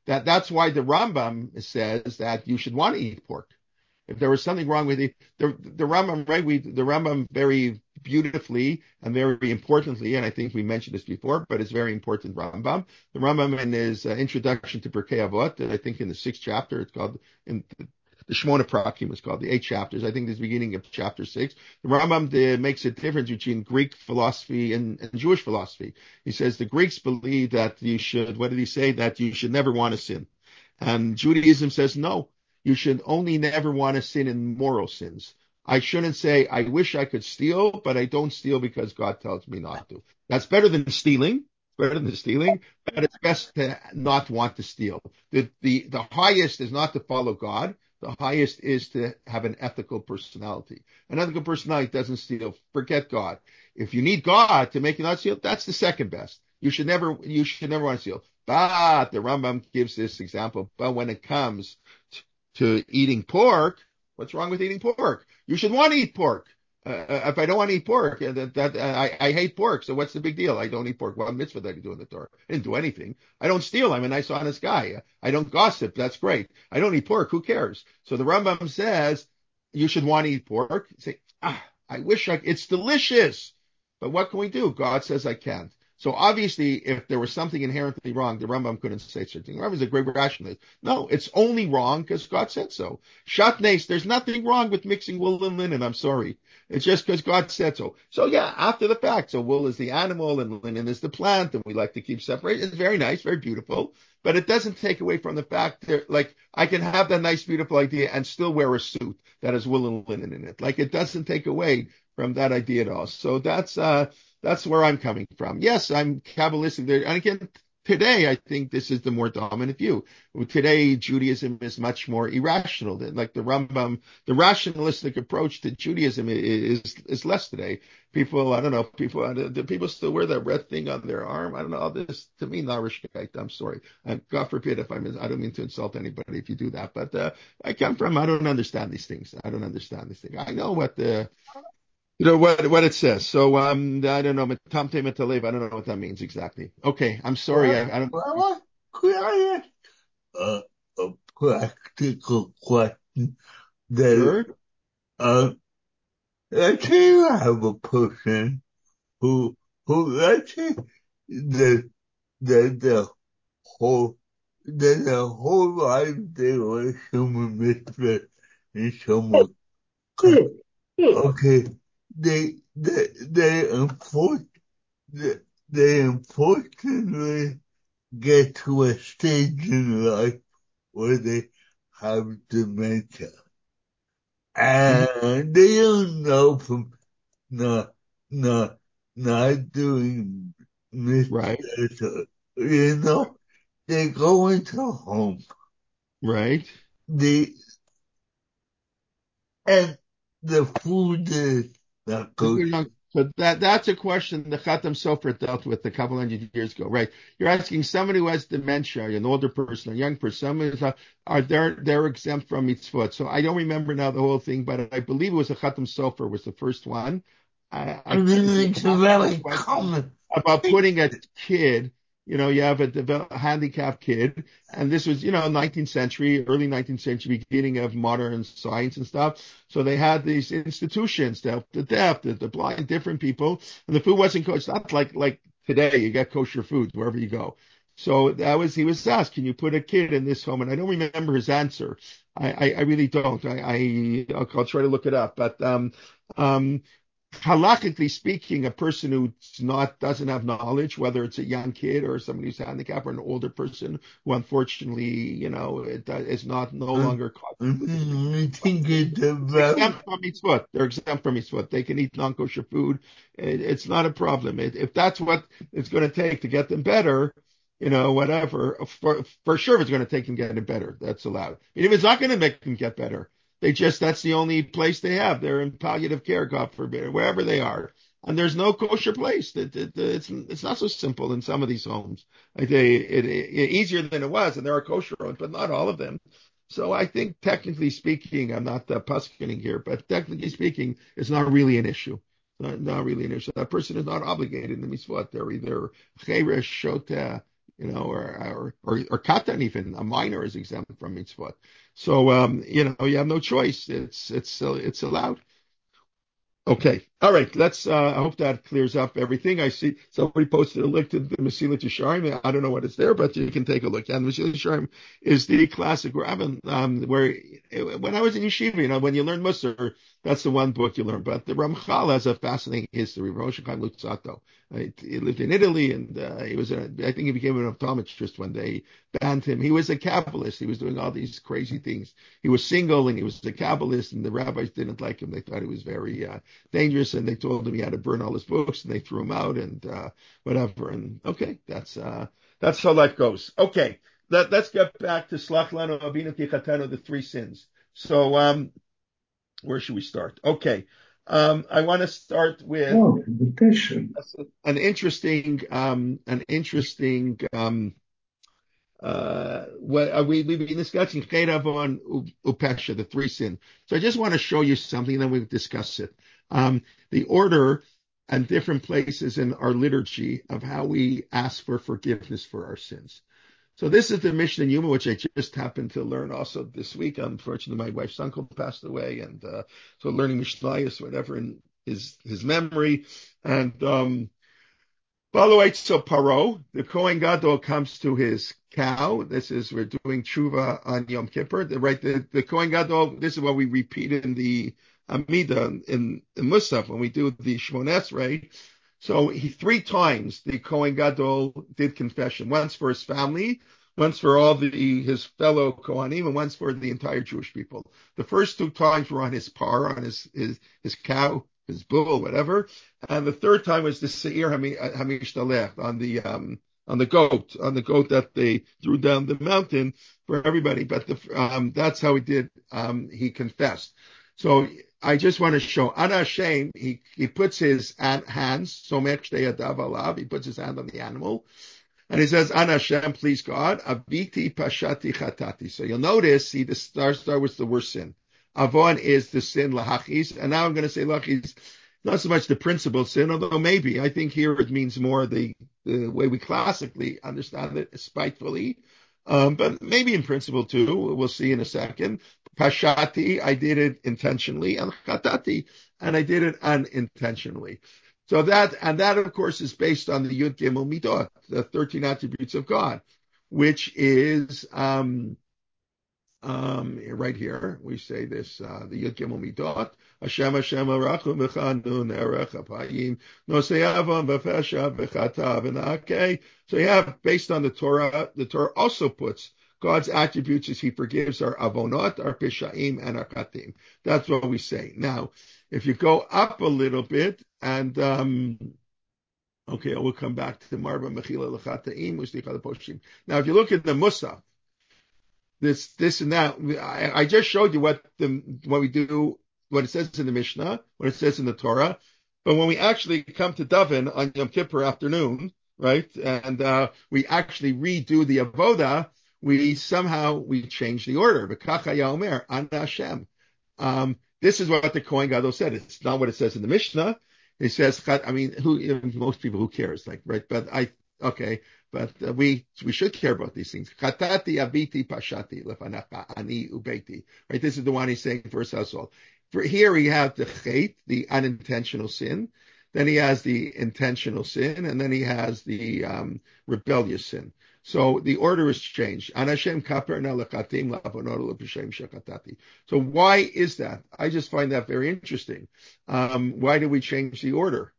that that's why the Rambam says that you should want to eat pork. If there was something wrong with it, the the Rambam, right? We the Rambam very beautifully and very importantly, and I think we mentioned this before, but it's very important. Rambam, the Rambam in his uh, introduction to Pirkei Avot, I think in the sixth chapter, it's called in the Shmona Prakim was called the eight chapters. I think this is the beginning of chapter six. The Rambam uh, makes a difference between Greek philosophy and, and Jewish philosophy. He says the Greeks believe that you should. What did he say? That you should never want to sin, and Judaism says no. You should only never want to sin in moral sins. I shouldn't say, I wish I could steal, but I don't steal because God tells me not to. That's better than stealing, better than stealing, but it's best to not want to steal. The, the, the highest is not to follow God. The highest is to have an ethical personality. An ethical personality doesn't steal. Forget God. If you need God to make you not steal, that's the second best. You should never, you should never want to steal. But the Rambam gives this example. But when it comes to to eating pork, what's wrong with eating pork? You should want to eat pork. Uh, if I don't want to eat pork, that, that uh, I, I hate pork. So what's the big deal? I don't eat pork. What mitzvah did I do in the Torah? I didn't do anything. I don't steal. I'm a nice, honest guy. I don't gossip. That's great. I don't eat pork. Who cares? So the Rambam says you should want to eat pork. Say, ah, I wish I. It's delicious, but what can we do? God says I can't. So obviously, if there was something inherently wrong, the Rambam couldn't say such a thing. The Rambam is a great rationalist. No, it's only wrong because God said so. Shatnes, there's nothing wrong with mixing wool and linen. I'm sorry. It's just because God said so. So yeah, after the fact, so wool is the animal and linen is the plant, and we like to keep separate. It's very nice, very beautiful, but it doesn't take away from the fact that, like, I can have that nice, beautiful idea and still wear a suit that has wool and linen in it. Like, it doesn't take away from that idea at all. So that's, uh, That's where I'm coming from. Yes, I'm Kabbalistic there. And again, today, I think this is the more dominant view. Today, Judaism is much more irrational than, like the Rambam, the rationalistic approach to Judaism is, is less today. People, I don't know, people, do people still wear that red thing on their arm? I don't know. All this, to me, Narishkeit. I'm sorry. And God forbid if I'm, I don't mean to insult anybody if you do that, but, uh, I come from, I don't understand these things. I don't understand these things. I know what the, You know what what it says. So um, I don't know. Metamte metalev. I don't know what that means exactly. Okay, I'm sorry. I, I don't. Well, could I ask a, a practical question? That Sure. uh, let's say you have a person who who let's say the the the whole the, the whole life they were human mitzvah and someone okay they they they enforce they, they unfortunately get to a stage in life where they have dementia. And they don't know from not, not, not doing Right. mitzvahs, you know, they go into a home. Right. They, and the food is not kosher. So that that's a question the Chatam Sofer dealt with a couple hundred years ago, right? You're asking somebody who has dementia, an older person, a young person, someone who's, uh, are they're they're exempt from mitzvot. So I don't remember now the whole thing, but I believe it was a Chatam Sofer was the first one. I, I I mean, it's very question common. about putting a kid. You know, you have a develop, handicapped kid, and this was, you know, nineteenth century, early nineteenth century, beginning of modern science and stuff. So they had these institutions to help the deaf, the, the blind, different people, and the food wasn't kosher. It's not like like today you get kosher food wherever you go. So that was he was asked, can you put a kid in this home? And I don't remember his answer. I I, I really don't. I, I I'll, I'll try to look it up, but um um halachically speaking, a person who's not doesn't have knowledge, whether it's a young kid or somebody who's handicapped or an older person who unfortunately, you know, it, uh, is not no longer caught. I think it's a very Exempt from mitzvot. They're exempt from mitzvot. They can eat non-kosher food. It, it's not a problem. It, if that's what it's going to take to get them better, you know, whatever, for, for sure it's going to take them getting better. That's allowed. And if it's not going to make them get better, they just, that's the only place they have. They're in palliative care, God forbid, wherever they are. And there's no kosher place. It, it, it's, it's not so simple in some of these homes. Like they, it, it, easier than it was, and there are kosher homes, but not all of them. So I think technically speaking, I'm not uh, pusking here, but technically speaking, it's not really an issue. Not, not really an issue. That person is not obligated in the mitzvot. They're either cheresh, shota, you know, or or or, or katan, even a minor is exempt from mitzvot. So um, you know, you have no choice. It's it's uh, it's allowed. Okay. All right. Let's, uh, I hope that clears up everything. I see somebody posted a link to the Mesilat Yesharim. I don't know what is there, but you can take a look. And the Mesilat Yesharim is the classic rabbin, um, where when I was in yeshiva, you know, when you learn Musar, that's the one book you learn. But the Ramchal has a fascinating history. Rosh Chaim Luzzatto. Uh, He lived in Italy, and uh, he was, a, I think he became an optometrist when they banned him. He was a Kabbalist. He was doing all these crazy things. He was single, and he was a Kabbalist, and the rabbis didn't like him. They thought he was very, uh, dangerous, and they told him he had to burn all his books, and they threw him out, and uh, whatever. And okay, that's uh, that's how life goes. Okay, let, let's get back to Slach Lanu Avinu Tichatenu, the three sins. So um, where should we start? Okay, um, I want to start with Oh, invitation. an interesting, um, an interesting. Um, uh, what uh, we we've been discussing Chedavon Upesha, the three sin. So I just want to show you something, then we discuss it. Um, the order and different places in our liturgy of how we ask for forgiveness for our sins. So this is the Mishnah in Yuma, which I just happened to learn also this week. Unfortunately, my wife's uncle passed away, and uh, so learning Mishnayos, whatever, in his his memory. And um, by the way, so Paro, the Kohen Gadol comes to his cow. This is, we're doing tshuva on Yom Kippur. The, right, the, the Kohen Gadol, this is what we repeat in the Amida, in, in Musaf, when we do the Shmon Esrei. So he, three times the Kohen Gadol did confession, once for his family, once for all the, his fellow Kohanim, and once for the entire Jewish people. The first two times were on his par, on his, his, his cow, his bull, whatever. And the third time was the Seir Hamishtalech, on the, um, on the goat, on the goat that they threw down the mountain for everybody. But the, um, that's how he did, um, he confessed. So I just want to show, Ana Hashem, he, he puts his hands, so he puts his hand on the animal, and he says, Ana Hashem, please God, Aviti Pashati Chatati. So you'll notice, he starts start with the worst sin. Avon is the sin lahachis, and now I'm going to say lahachis, not so much the principal sin, although maybe, I think here it means more the, the way we classically understand it, spitefully, um, but maybe in principle too, we'll see in a second. Pashati, I did it intentionally, and chatati, and I did it unintentionally. So that, and that of course is based on the Yud Gimel Midot, the thirteen attributes of God, which is, um, Um, right here, we say this, uh, the Yud Gimel Midot, Hashem Hashem Arachum V'chanun Erech Apayim Nosei Avon V'fesha V'chata V'na'akei. So you have, based on the Torah, the Torah also puts God's attributes as he forgives our avonot, our pishaim, and our chatim. That's what we say. Now, if you go up a little bit, and um, okay, we'll come back to the Marba Mechila L'chataim, Usticha L'poshim. Now, if you look at the Musaf, this, this, and that, I, I just showed you what the what we do, what it says in the Mishnah, what it says in the Torah. But when we actually come to Davin on Yom Kippur afternoon, right, and uh, we actually redo the avoda, we somehow we change the order. V'kach Omer Ana Hashem. Um, this is what the Kohen Gadol said. It's not what it says in the Mishnah. It says, I mean, who most people, who cares, like, right? But I, okay, but uh, we we should care about these things. Chatati abiti pashati lefanacha ani ubeti. Right. This is the one he's saying for his household. For here he has the chet, the unintentional sin. Then he has the intentional sin, and then he has the um, rebellious sin. So the order is changed. Anashem kaper na lechatim la'avonoto le'pishem shekatati. So why is that? I just find that very interesting. Um, why did we change the order?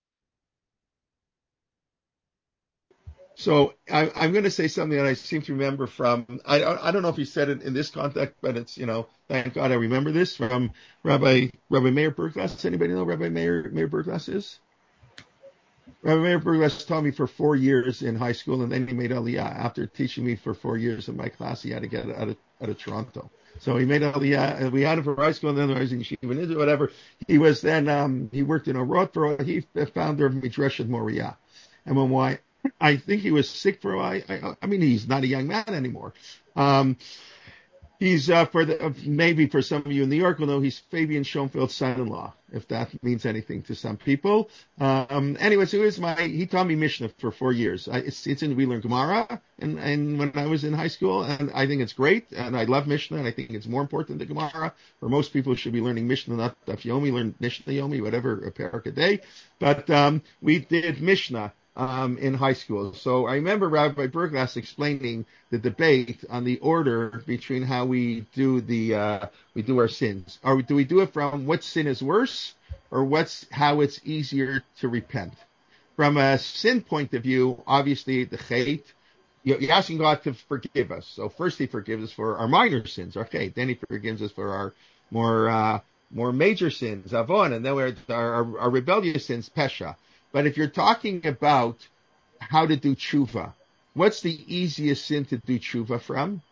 So I, I'm going to say something that I seem to remember from, I, I don't know if he said it in this context, but it's, you know, thank God I remember this from Rabbi Rabbi Meir Berglas. Anybody know Rabbi Meir, Meir Berglas is? Rabbi Meir Berglas taught me for four years in high school, and then he made Aliyah. After teaching me for four years in my class, he had to get out of, out of Toronto. So he made Aliyah, and we had him for high school, and then I was in Yeshiva in Israel, whatever. He was then, um, he worked in a Rot for, he founder of Midrashet Moriah. And when why, I think he was sick for a while. I, I mean, he's not a young man anymore. Um, He's uh, for the uh, maybe for some of you in New York will know he's Fabian Schoenfeld's son-in-law, if that means anything to some people. Um, anyway, so here's my he taught me Mishnah for four years. I, it's it's in we learned Gemara, and and when I was in high school, and I think it's great, and I love Mishnah, and I think it's more important than Gemara. Where most people should be learning Mishnah, not Daf Yomi, learn Mishnah Yomi, whatever a parak a day. But um, we did Mishnah. Um, in high school. So I remember Rabbi Berglass explaining the debate on the order between how we do the uh, we do our sins. Or do we do it from what sin is worse, or what's how it's easier to repent? From a sin point of view, obviously the chait, you're asking God to forgive us. So first He forgives us for our minor sins, our chait. Then He forgives us for our more uh, more major sins, avon, and then we're, our, our, our rebellious sins, pesha. But if you're talking about how to do tshuva, what's the easiest sin to do tshuva from?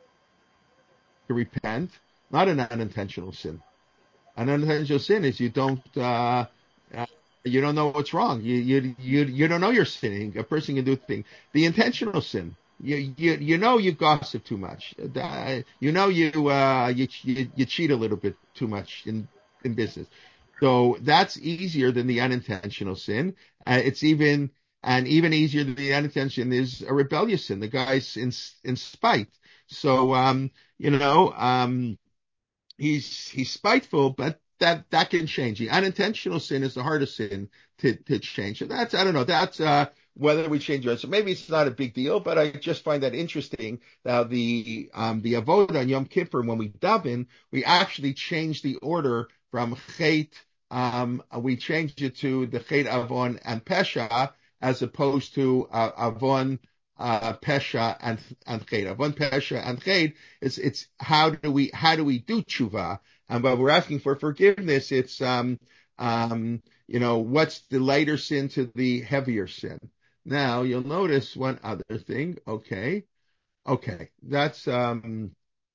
To repent, not an unintentional sin. An unintentional sin is you don't uh, uh, you don't know what's wrong. You you you you don't know you're sinning. A person can do things. The intentional sin, you you you know you gossip too much. Uh, you know you uh you, you you cheat a little bit too much in in business. So that's easier than the unintentional sin. Uh, it's even, and even easier than the unintentional is a rebellious sin. The guy's in, in spite. So, um, you know, um, he's, he's spiteful, but that, that can change. The unintentional sin is the hardest sin to, to change. So that's, I don't know, that's, uh, whether we change it. So maybe it's not a big deal, but I just find that interesting. Now the, um, the avodah on Yom Kippur, when we daven, we actually change the order from chet. Um, we changed it to the Chet, Avon, and Pesha, as opposed to uh, Avon, uh, Pesha, and and Chet. Avon, Pesha, and Chet. It's it's how do we how do we do tshuva? And but we're asking for forgiveness. It's um um you know what's the lighter sin to the heavier sin. Now you'll notice one other thing. Okay, okay, that's um.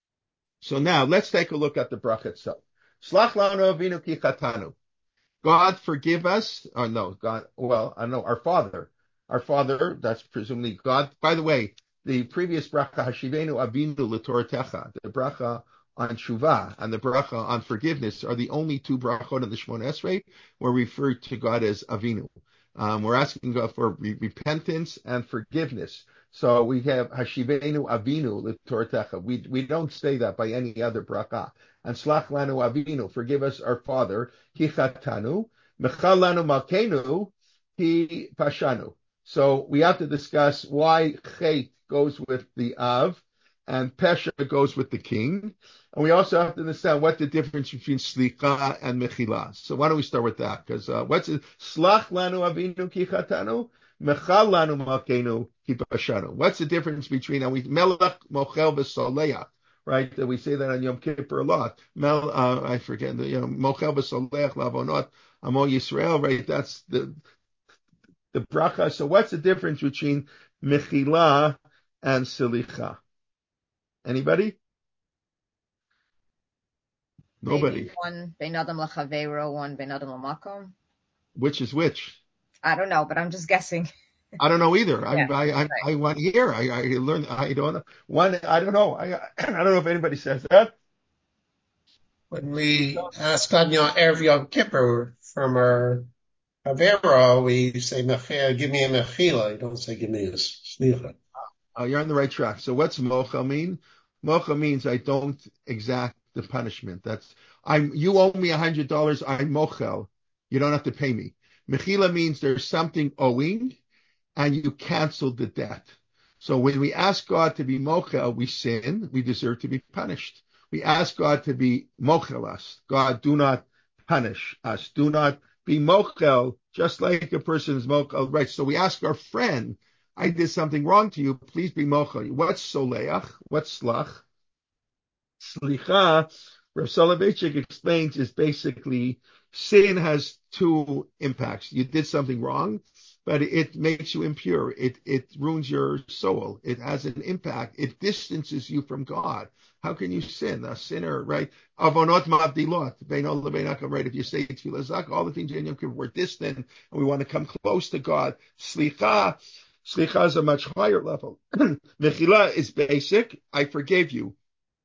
So now let's take a look at the bracha itself. Slach lanu avinu ki chatanu. God forgive us. Oh no, God. Well, I know our Father. Our Father. That's presumably God. By the way, the previous bracha Hashivenu Avinu L'Toratecha, the bracha on Shuvah and the bracha on forgiveness are the only two brachot in the Shemona Esrei where we refer to God as Avinu. Um, we're asking God for re- repentance and forgiveness. So we have Hashivenu Avinu L'Toratecha. We we don't say that by any other bracha. And Slach lanu Avinu, forgive us our Father, Ki chatanu, Mechal lanu Malkenu, Ki pashanu. So we have to discuss why Chet goes with the Av and Pesha goes with the king. And we also have to understand what the difference between Slicha and Mechila. So why don't we start with that? Because uh, what's it? Slach lanu Avinu Ki chatanu, Mechal lanu Malkenu, Ki pashanu. What's the difference between, and we Melech Mochel v'Soleach, right? We say that on Yom Kippur a lot. Mel, uh, I forget, you know, Mochel v'Soleach lavonot amo Yisrael, right? That's the the bracha. So what's the difference between Mechila and Silicha? Anybody? Nobody. Maybe one bein adam l'chaveiro, one bein adam l'makom. Which is which? I don't know, but I'm just guessing. I don't know either. I Yeah, I I, right. I want to hear. I I learned. I don't know. One. I don't know. I I don't know if anybody says that. When we ask on Yom Erev Yom Kippur from our Avera, we say, "Mechila, give me a mechila." You don't say, "Give me a slicha." Uh, you're on the right track. So what's mocha mean? Mocha means I don't exact the punishment. That's I'm. You owe me a hundred dollars. I'm mochel. You don't have to pay me. Mechila means there's something owing, and you canceled the debt. So when we ask God to be mochel, we sin. We deserve to be punished. We ask God to be mochel us. God, do not punish us. Do not be mochel, just like a person's mochel. Right. So we ask our friend, I did something wrong to you. Please be mochel. What's soleach? What's slach? Slicha, Rav Soloveitchik explains, is basically sin has two impacts. You did something wrong, but it makes you impure. It it ruins your soul. It has an impact. It distances you from God. How can you sin? A sinner, right? Avonot mavdilot, beinol lebeinakam, right? If you say tefillah zak, all the things in Yom Kippur we're distant, and we want to come close to God. Slicha, slicha is a much higher level. Mechila is basic. I forgave you.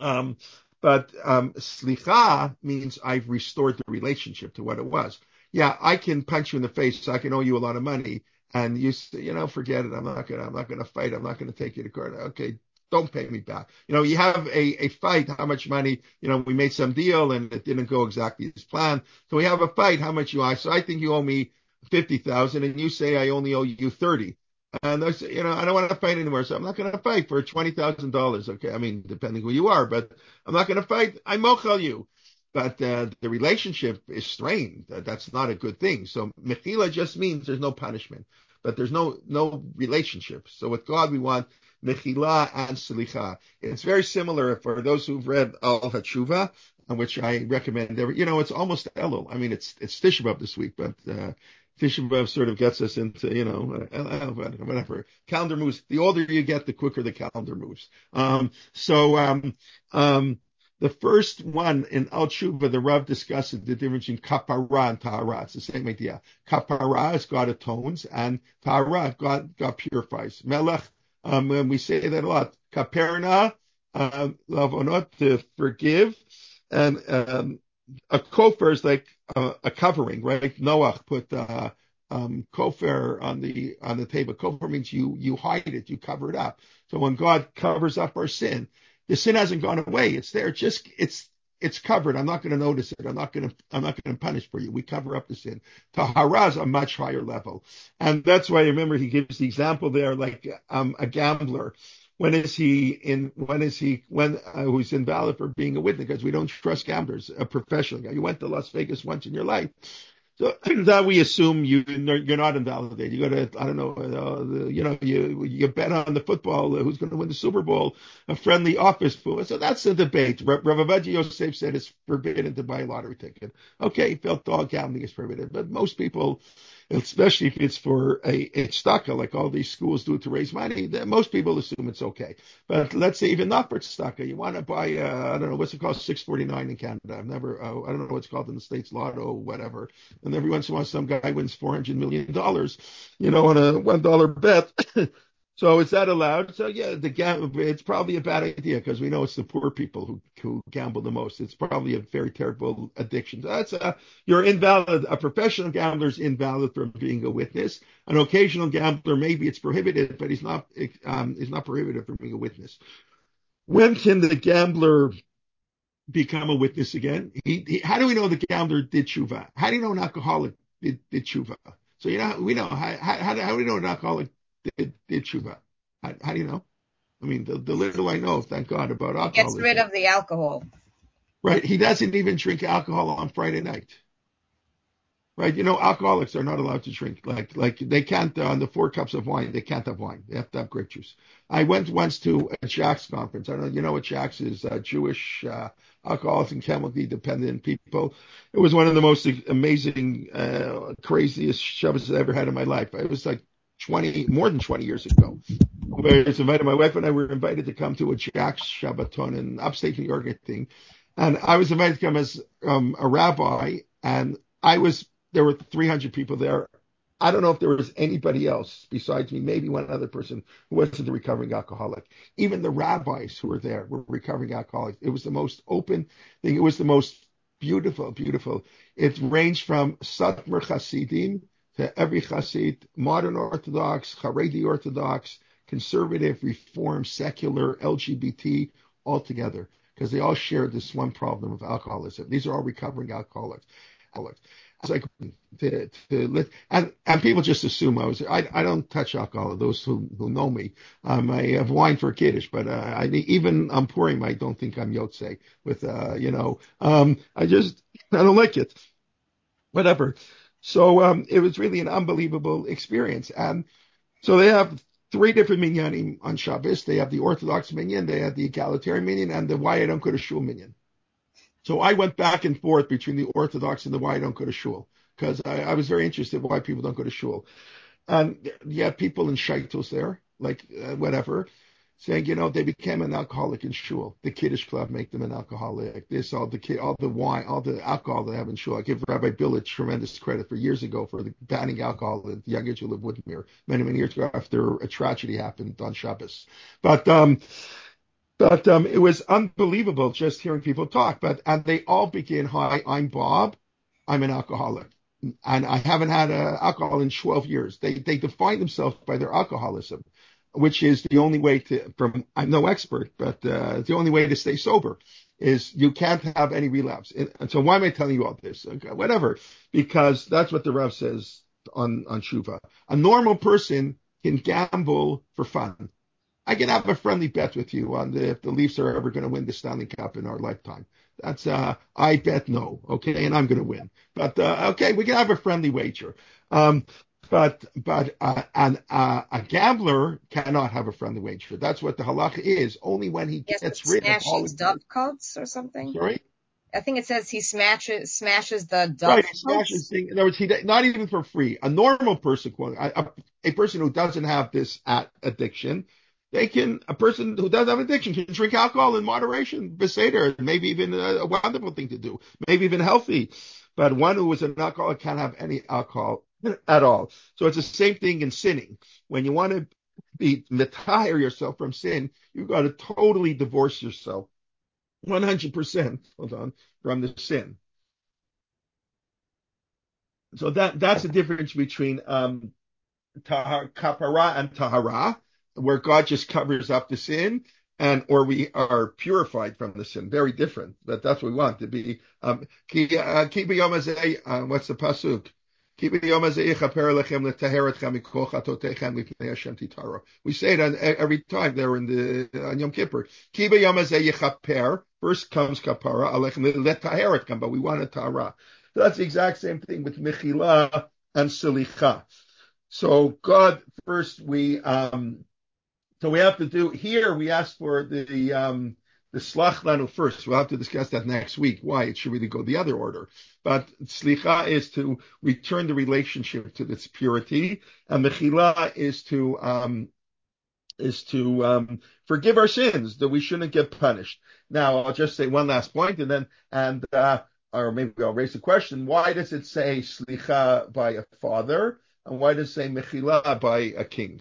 Um, but um, slicha means I've restored the relationship to what it was. Yeah, I can punch you in the face. I can owe you a lot of money, and you say, you know, forget it. I'm not gonna, I'm not gonna fight. I'm not gonna take you to court. Okay, don't pay me back. You know, you have a, a fight. How much money? You know, we made some deal and it didn't go exactly as planned. So we have a fight. How much you owe? So I think you owe me fifty thousand, and you say I only owe you thirty. And I say, you know, I don't want to fight anymore, so I'm not going to fight for twenty thousand dollars. Okay, I mean, depending who you are, but I'm not going to fight. I mochel you. But uh, the relationship is strained. Uh, that's not a good thing. So mechila just means there's no punishment, but there's no no relationship. So with God, we want mechila and selicha. It's very similar for those who've read Al HaTshuva, which I recommend. Every, you know, it's almost Elul. I mean, it's it's Tisha B'Av this week, but uh, Tisha B'Av sort of gets us into, you know, uh, whatever. Calendar moves. The older you get, the quicker the calendar moves. Um, so, um, um, the first one in Al Tshuva, the Rav discusses the difference between kapara and tahara. It's the same idea. Kapara is God atones, and tahara, God, God purifies. Melech, um, and we say that a lot. Kaperna, um, lavonot, to forgive, and um, a kofer is like a, a covering, right? Noach put uh, um, kofer on the on the table. Kofer means you you hide it, you cover it up. So when God covers up our sin, the sin hasn't gone away. It's there. It's just it's it's covered. I'm not going to notice it. I'm not going to I'm not going to punish for you. We cover up the sin. Tahara is a much higher level, and that's why I remember he gives the example there, like um, a gambler. When is he in? When is he? When uh, who's invalid for being a witness? Because we don't trust gamblers. A professional guy. You went to Las Vegas once in your life, so that we assume you you're not invalidated. You go to I don't know, uh, the, you know, you you bet on the football. Uh, who's going to win the Super Bowl? A friendly office fool. So that's a debate. Rav Avadia Yosef said it's forbidden to buy a lottery ticket. Okay, he felt all gambling is forbidden, but most people, especially if it's for a tzedakah, like all these schools do to raise money, then most people assume it's okay. But let's say even not for tzedakah, you want to buy, uh, I don't know, what's it called, six forty-nine in Canada. I've never, uh, I don't know what's called in the States, lotto, whatever. And every once in a while, some guy wins four hundred million dollars, you know, on a one dollar bet. So is that allowed? So yeah, the gam- it's probably a bad idea because we know it's the poor people who, who gamble the most. It's probably a very terrible addiction. So that's a, you're invalid. A professional gambler is invalid from being a witness. An occasional gambler, maybe it's prohibited, but he's not, um, he's not prohibited from being a witness. When can the gambler become a witness again? He, he, how do we know the gambler did tshuva? How do you know an alcoholic did, did tshuva? So you know, we know, how, how, how, do, how do we know an alcoholic did, did tshuva? How, how do you know? I mean, the, the little I know, thank God, about He gets rid alcoholism. of the alcohol. Right. He doesn't even drink alcohol on Friday night. Right. You know, alcoholics are not allowed to drink. Like, like they can't, on uh, the four cups of wine, they can't have wine. They have to have grape juice. I went once to a Jack's conference. I don't know, you know what Jack's is, uh, Jewish, uh, alcoholics and chemically dependent people. It was one of the most amazing, uh, craziest Shabbos I ever had in my life. It was like twenty, more than twenty years ago. Where I was invited, my wife and I were invited to come to a Jack's Shabbaton in upstate New York, I think. And I was invited to come as, um, a rabbi, and I was, there were three hundred people there. I don't know if there was anybody else besides me, maybe one other person who wasn't a recovering alcoholic. Even the rabbis who were there were recovering alcoholics. It was the most open thing. It was the most beautiful, beautiful. It ranged from Satmar Hasidim to every Hasid, modern Orthodox, Haredi Orthodox, conservative, reform, secular, L G B T, all together, because they all shared this one problem of alcoholism. These are all recovering alcoholics. It's like to, to let, and, and people just assume I was, I, I don't touch alcohol. Those who, who know me, um, I have wine for Kiddush, but, uh, I even on Purim, I don't think I'm Yotze with, uh, you know, um, I just, I don't like it, whatever. So, um, it was really an unbelievable experience. And so they have three different minyanim on Shabbos. They have the Orthodox minyan, they have the egalitarian minyan, and the why I don't go to shul minyan. So I went back and forth between the Orthodox and the why I don't go to shul, because I, I was very interested in why people don't go to shul. And you have people in shaitos there, like uh, whatever, saying, you know, they became an alcoholic in shul. The Kiddush club make them an alcoholic. This, all the kid, all the wine, all the alcohol they have in shul. I give Rabbi Billett tremendous credit for years ago for the banning alcohol at the Young Age of Woodmere, many, many years ago after a tragedy happened on Shabbos. But, um, But um, it was unbelievable just hearing people talk. But and they all begin, "Hi, I'm Bob. I'm an alcoholic, and I haven't had uh, alcohol in twelve years." They they define themselves by their alcoholism, which is the only way to. From I'm no expert, but uh, the only way to stay sober is you can't have any relapse. And so why am I telling you all this? Okay, whatever, because that's what the Rav says on on Shuva. A normal person can gamble for fun. I can have a friendly bet with you on the, if the Leafs are ever going to win the Stanley Cup in our lifetime. That's uh, I bet no, okay, and I'm going to win. But uh, okay, we can have a friendly wager. Um, but but uh, an, uh, a gambler cannot have a friendly wager. That's what the halacha is. Only when he Yes, gets but rid of all smashing of dove the. coats or something. Sorry. I think it says he smashes smashes the dove Right, he smashes coats. things. In other words, he not even for free. A normal person, a, a person who doesn't have this at addiction, they can. A person who doesn't have addiction can drink alcohol in moderation, beseder, maybe even a, a wonderful thing to do, maybe even healthy. But one who is an alcoholic can't have any alcohol at all. So it's the same thing in sinning. When you want to be retire yourself from sin, you've got to totally divorce yourself, one hundred percent. Hold on, from the sin. So that that's the difference between um, tahar, kapara and tahara, where God just covers up the sin, and or we are purified from the sin. Very different. But that's what we want to be. Um, ki uh, ki b'yom hazeh, uh, what's the pasuk? Ki b'yom hazeh yichaper lechem letahar etchem mikol chatotechem lifnei Hashem titaro. We say it on, every time there in the on Yom Kippur. Ki b'yom hazeh yichaper. First comes kapara alechem letahar etchem, but we want a tahara. So that's the exact same thing with Mechila and Silicha. So God, first we, um, so we have to do, here we ask for the, um, the Slach Lanu first. We'll have to discuss that next week, why it should really go the other order. But Slicha is to return the relationship to its purity, and Mechila is to, um, is to um, forgive our sins, that we shouldn't get punished. Now, I'll just say one last point, and then, and uh, or maybe I'll raise the question: why does it say slicha by a father, and why does it say mechila by a king?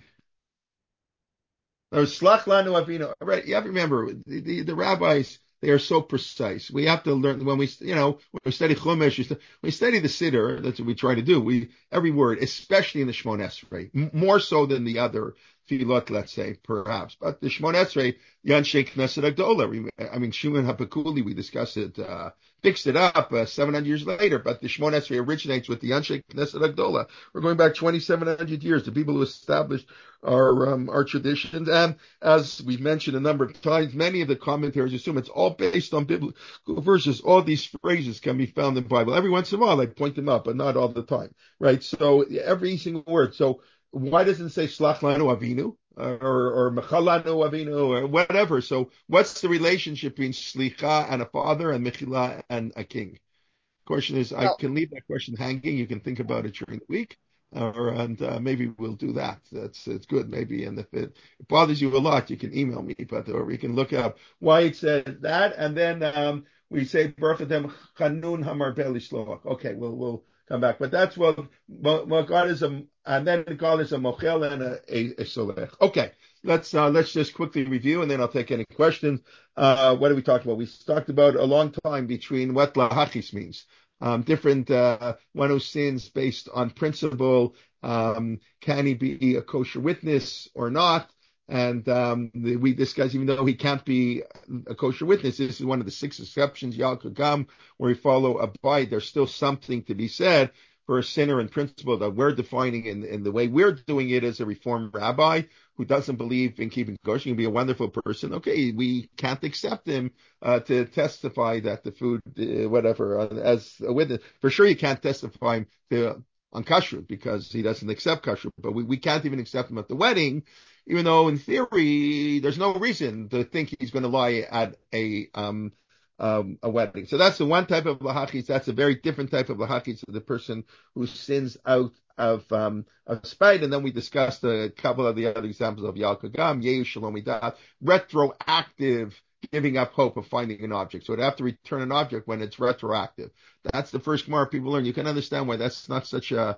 Now, slach lanu avinu. Right? You have to remember the, the, the rabbis. They are so precise. We have to learn when we, you know, when we study Chumash, when we study the Siddur. That's what we try to do. We every word, especially in the Shmon Esrei, m- more so than the other Filot, let's say, perhaps. But the Shmon Esrei, Yanshe Knesset Agdola. I mean, Shimon HaPekuli, we discussed it, uh, fixed it up uh, seven hundred years later. But the Shmon Esrei originates with the Yanshe Knesset Agdola. We're going back twenty-seven hundred years. The people who established our um, our traditions, and as we've mentioned a number of times, many of the commentaries assume it's all based on biblical verses. All these phrases can be found in the Bible. Every once in a while, I point them up, but not all the time, right? So every single word. So why doesn't it say Slach Lanu Avinu or or Mechal Lanu Avinu or whatever? So what's the relationship between Slicha and a father and Mechila and a king? Question is, I Well, can leave that question hanging. You can think about it during the week, uh, and uh, maybe we'll do that. That's it's good, maybe. And if it, it bothers you a lot, you can email me, but or you can look up why it said that, and then um, we say Baruch Adem Chanun Hamar Beli Shloach. Okay, we'll we'll come back, but that's what what God is a, and then God is a mochel and a, a, a solech. Okay. Let's uh, let's just quickly review, and then I'll take any questions. Uh, what did we talk about? We talked about a long time between what lahachis means. Um, different uh, one who sins based on principle. Um, can he be a kosher witness or not? And um, the, we discussed, even though he can't be a kosher witness, this is one of the six exceptions, Yal Kagam, where we follow abide. There's still something to be said for a sinner in principle that we're defining in, in the way we're doing it as a reformed rabbi who doesn't believe in keeping kosher. He can be a wonderful person. Okay, we can't accept him uh, to testify that the food, uh, whatever, uh, as a witness. For sure, you can't testify him to, on kashrut because he doesn't accept kashrut. But we, we can't even accept him at the wedding, even though in theory there's no reason to think he's going to lie at a um, um, a wedding. So that's the one type of lahachis. That's a very different type of lahachis to the person who sins out of um, of spite. And then we discussed a couple of the other examples of Yal Kagam, Yehu Shalom Idat, retroactive giving up hope of finding an object. So it'd have to return an object when it's retroactive. That's the first Gemara people learn. You can understand why that's not such a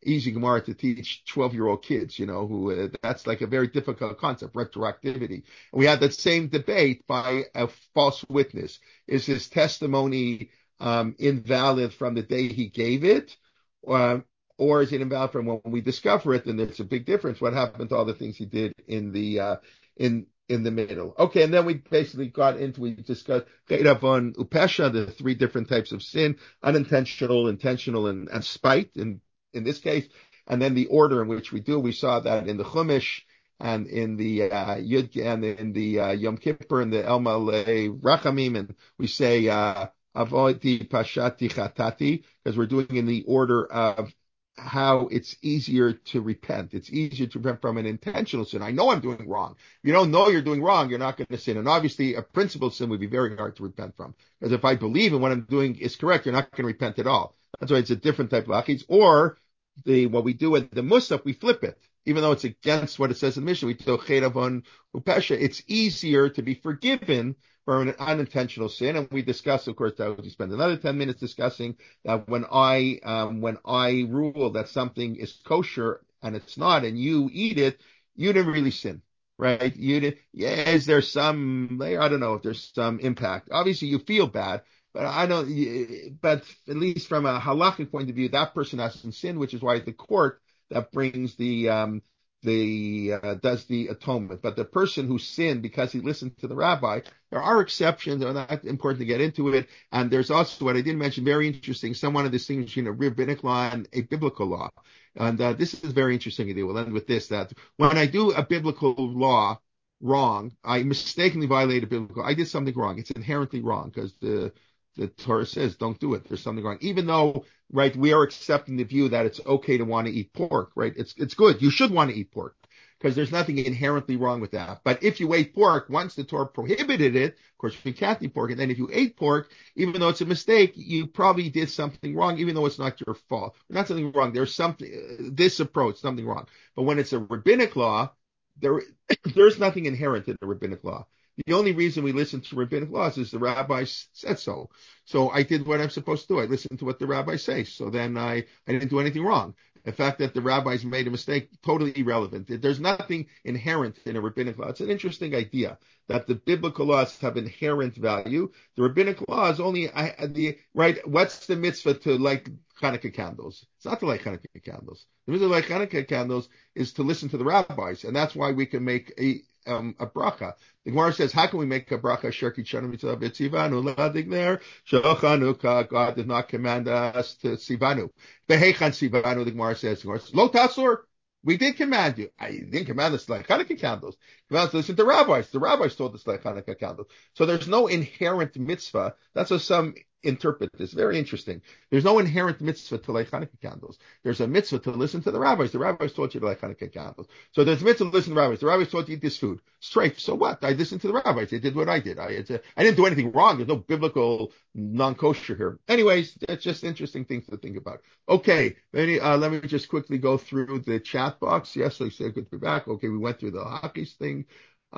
easy Gemara to teach twelve-year-old kids, you know, who uh, that's like a very difficult concept, retroactivity. And we had that same debate by a false witness. Is his testimony um, invalid from the day he gave it? Uh, or is it invalid from when we discover it? Then there's a big difference. What happened to all the things he did in the uh, in in the middle? Okay, and then we basically got into we discussed Chedavon Upesha, the three different types of sin: unintentional, intentional, and, and spite. In in this case, and then the order in which we do. We saw that in the Chumash and in the uh, Yud and in the uh, Yom Kippur and the El Malei Rachamim, and we say uh, Avoti Pashati Chatati because we're doing in the order of how it's easier to repent. It's easier to repent from an intentional sin. I know I'm doing wrong. If you don't know you're doing wrong, you're not going to sin. And obviously a principal sin would be very hard to repent from. Because if I believe in what I'm doing is correct, you're not going to repent at all. That's why it's a different type of achis. Or the what we do with the musaf, we flip it. Even though it's against what it says in the Mishnah, we tell Chedavon Upesha, it's easier to be forgiven for an unintentional sin. And we discuss, of course, that we spend another ten minutes discussing that when I, um, when I rule that something is kosher and it's not, and you eat it, you didn't really sin, right? You did, yeah, is there some, I don't know if there's some impact. Obviously you feel bad, but I don't, but at least from a halakhic point of view, that person hasn't sinned, which is why the court that brings the, um, the, uh, does the atonement. But the person who sinned because he listened to the rabbi, there are exceptions. They're not important to get into it. And there's also what I didn't mention, very interesting. Someone to distinguish between a rabbinic law and a biblical law. And, uh, this is very interesting. We'll end with this, that when I do a biblical law wrong, I mistakenly violated biblical, I did something wrong. It's inherently wrong because the, the Torah says, don't do it. There's something wrong. Even though, right, we are accepting the view that it's okay to want to eat pork, right? It's, it's good. You should want to eat pork because there's nothing inherently wrong with that. But if you ate pork, once the Torah prohibited it, of course, you can't eat pork. And then if you ate pork, even though it's a mistake, you probably did something wrong, even though it's not your fault. Not something wrong. There's something, this approach, something wrong. But when it's a rabbinic law, there, there's nothing inherent in the rabbinic law. The only reason we listen to rabbinic laws is the rabbi said so. So I did what I'm supposed to do. I listened to what the rabbi says. So then I, I didn't do anything wrong. The fact that the rabbis made a mistake, totally irrelevant. There's nothing inherent in a rabbinic law. It's an interesting idea that the biblical laws have inherent value. The rabbinic laws only, I, the, right, what's the mitzvah to light Hanukkah candles? It's not to light Hanukkah candles. The mitzvah to light Hanukkah candles is to listen to the rabbis. And that's why we can make a, um, a bracha. The Gemara says, how can we make a bracha? Sherki Chanu Mitzvah B'Tzivanu Ladigner Shochanukah. God did not command us to Sivanu. Behechan Sivanu, the Gemara says, Lo Tasur. We did command you. I didn't command us to light Hanukkah candles. Command us to listen to rabbis. The rabbis told us to light Hanukkah candles. So there's no inherent mitzvah. That's how some interpret this. Very interesting. There's no inherent mitzvah to light Hanukkah candles. There's a mitzvah to listen to the rabbis. The rabbis told you to light Hanukkah candles. So there's a mitzvah to listen to the rabbis. The rabbis told you to eat this food. Straight. So what? I listened to the rabbis. They did what I did. I, it's a, I didn't do anything wrong. There's no biblical non-kosher here. Anyways, that's just interesting things to think about. Okay. Any, uh, let me just quickly go through the chat box. Yes, I said good to be back. Okay. We went through the hockey thing.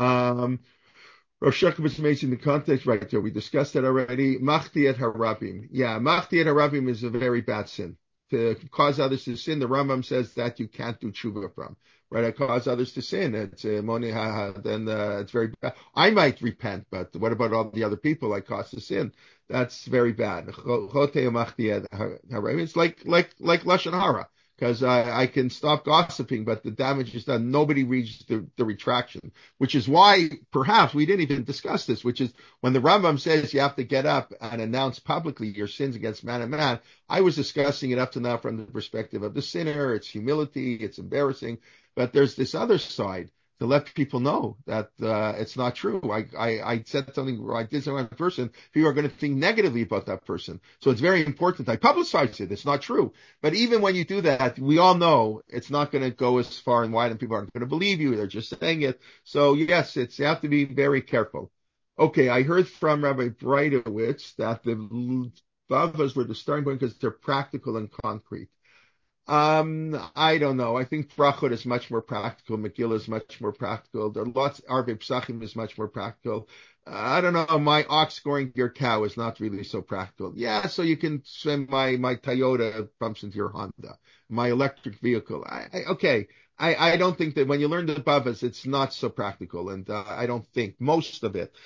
Um, Rosh Hashanah is in the context right there. We discussed that already. Machti et harabim. Yeah, machti et harabim is a very bad sin. To cause others to sin, the Rambam says that you can't do tshuva from. Right? I cause others to sin. It's uh, moni ha, then uh, it's very bad. I might repent, but what about all the other people I caused to sin? That's very bad. It's like like like lashon hara. Because I, I can stop gossiping, but the damage is done. Nobody reads the, the retraction, which is why perhaps we didn't even discuss this, which is when the Rambam says you have to get up and announce publicly your sins against man and man. I was discussing it up to now from the perspective of the sinner. It's humility. It's embarrassing. But there's this other side to let people know that uh, it's not true. I, I, I said something, I did something on a person, people are going to think negatively about that person. So it's very important. I publicize it. It's not true. But even when you do that, we all know it's not going to go as far and wide and people aren't going to believe you. They're just saying it. So yes, it's, you have to be very careful. Okay, I heard from Rabbi Breitowitz that the Bavas were the starting point because they're practical and concrete. Um, I don't know. I think Brachot is much more practical. Megillah is much more practical. There are lots. Arvei Psachim is much more practical. Uh, I don't know. My ox scoring your cow is not really so practical. Yeah, so you can send my my Toyota bumps into your Honda, my electric vehicle. I, I okay. I, I don't think that when you learn the Babas, it's not so practical, and uh, I don't think most of it.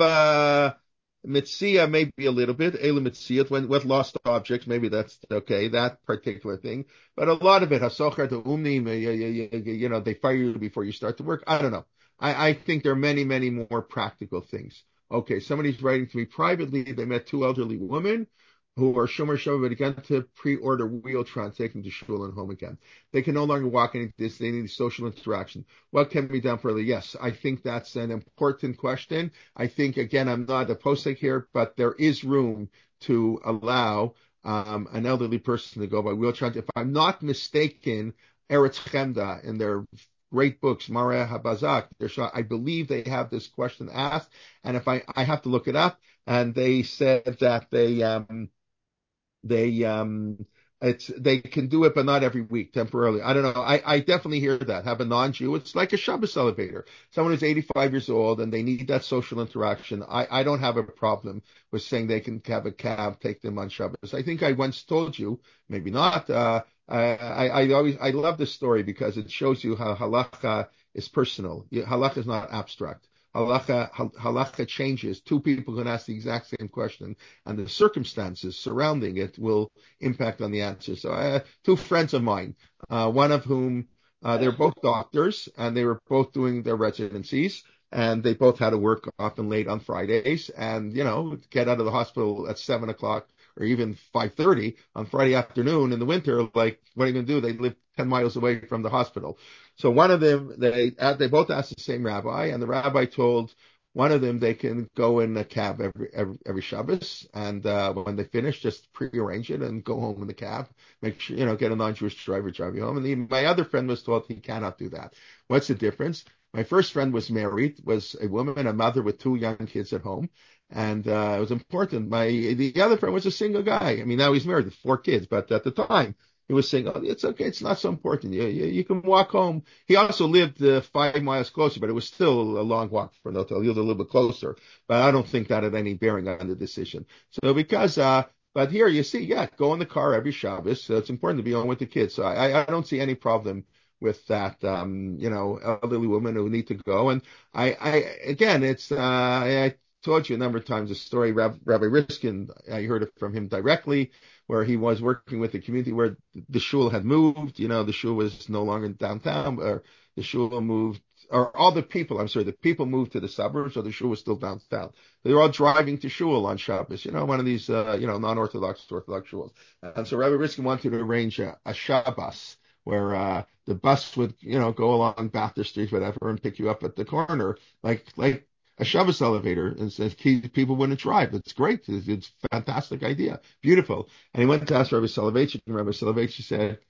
Baba Mitzia maybe a little bit. Ela Mitzia when with lost objects, maybe that's okay. That particular thing. But a lot of it, hasochar to umnim, you, you, you know, they fire you before you start to work. I don't know. I, I think there are many, many more practical things. Okay, somebody's writing to me privately. They met two elderly women who are shomer shomer, but again to pre-order Wheeltron, take them to shul and home again. They can no longer walk any distance. They need social interaction. What can be done further? Yes, I think that's an important question. I think, again, I'm not a posek here, but there is room to allow um, an elderly person to go by wheelchair. If I'm not mistaken, Eretz Chemda in their great books, Mareh Habazak, I believe they have this question asked, and if I, I have to look it up, and they said that they, um, they, um, it's, they can do it, but not every week, temporarily. I don't know. I, I definitely hear that. Have a non-Jew. It's like a Shabbos elevator. Someone who's eighty-five years old and they need that social interaction. I, I don't have a problem with saying they can have a cab, take them on Shabbos. I think I once told you, maybe not, uh, I, I, I always, I love this story because it shows you how halacha is personal. Halacha is not abstract. Halacha, halacha changes. Two people can ask the exact same question, and the circumstances surrounding it will impact on the answer. So, I had two friends of mine, uh, one of whom uh, they're both doctors, and they were both doing their residencies, and they both had to work often late on Fridays, and you know, get out of the hospital at seven o'clock or even five thirty on Friday afternoon in the winter. Like, what are you going to do? They live ten miles away from the hospital. So one of them, they they both asked the same rabbi, and the rabbi told one of them they can go in a cab every every, every Shabbos, and uh, when they finish, just prearrange it and go home in the cab. Make sure, you know, get a non-Jewish driver drive you home. And the, my other friend was told he cannot do that. What's the difference? My first friend was married, was a woman, a mother with two young kids at home. And uh, it was important. My the other friend was a single guy. I mean, now he's married with four kids, but at the time he was saying, "Oh, it's okay. It's not so important. You you, you can walk home." He also lived uh, five miles closer, but it was still a long walk for the hotel. He lived a little bit closer, but I don't think that had any bearing on the decision. So because, uh, but here you see, yeah, go in the car every Shabbos. So it's important to be home with the kids. So I I don't see any problem with that, um, you know, elderly women who need to go. And I, I again, it's, uh, I told you a number of times the story, Rabbi Riskin, I heard it from him directly, where he was working with the community where the shul had moved. You know, the shul was no longer in downtown, or the shul moved, or all the people, I'm sorry, the people moved to the suburbs, so the shul was still downtown. They were all driving to shul on Shabbos, you know, one of these, uh, you know, non-Orthodox to Orthodox shuls. And so Rabbi Riskin wanted to arrange a, a Shabbos where uh, the bus would, you know, go along Bathurst Street, whatever, and pick you up at the corner, like like a Shabbos elevator, and says people wouldn't drive. It's great. It's, it's a fantastic idea. Beautiful. And he went to ask Rabbi Soloveitchik, and Rabbi Soloveitchik said,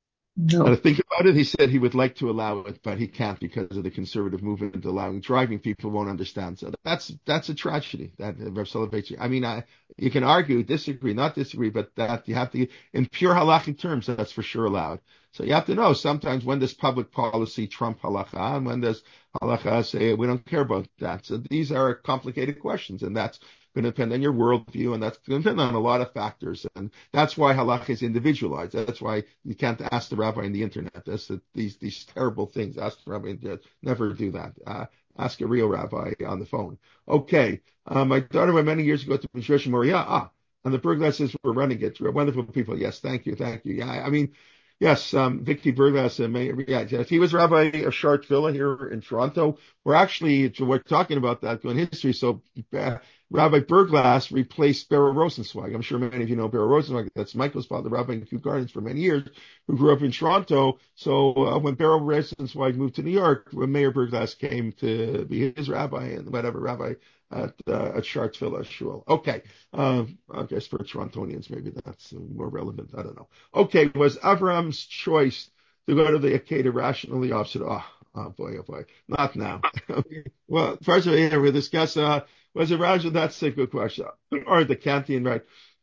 No. and to think about it, he said he would like to allow it, but he can't because of the conservative movement allowing driving. People won't understand. So that's that's a tragedy. That Rabbi Soloveitchik. I mean, I, you can argue, disagree, not disagree, but that you have to, in pure halachic terms, that's for sure allowed. So you have to know sometimes when does public policy trump halacha, and when does halacha say we don't care about that. So these are complicated questions, and that's going to depend on your worldview, and that's going to depend on a lot of factors. And that's why halacha is individualized. That's why you can't ask the rabbi on the internet. That's the, these these terrible things. Ask the rabbi. Never do that. Uh, ask a real rabbi on the phone. Okay. Uh, my daughter went many years ago to Mishresh Moria. Ah, and the Berglasses were running it. Wonderful people. Yes, thank you, thank you. Yeah, I mean, yes, um, Vicky Berglass, uh, may, yeah, yes, he was rabbi of Shart Villa here in Toronto. We're actually, we're talking about that in history. So, uh, Rabbi Berglass replaced Beryl Rosenzweig. I'm sure many of you know Beryl Rosenzweig. That's Michael's father, Rabbi in Kew Gardens for many years, who grew up in Toronto. So uh, when Beryl Rosenzweig moved to New York, when Mayor Berglass came to be his rabbi and whatever rabbi at uh, at Shart Villa Shul. Okay, uh, I guess for Torontonians maybe that's more relevant. I don't know. Okay, was Avram's choice to go to the Akedah rationally opposite? Oh, oh boy, oh boy, not now. Well, first of all, we discuss. Uh, Was it Raja? That's a good question. Or the Kantian, right?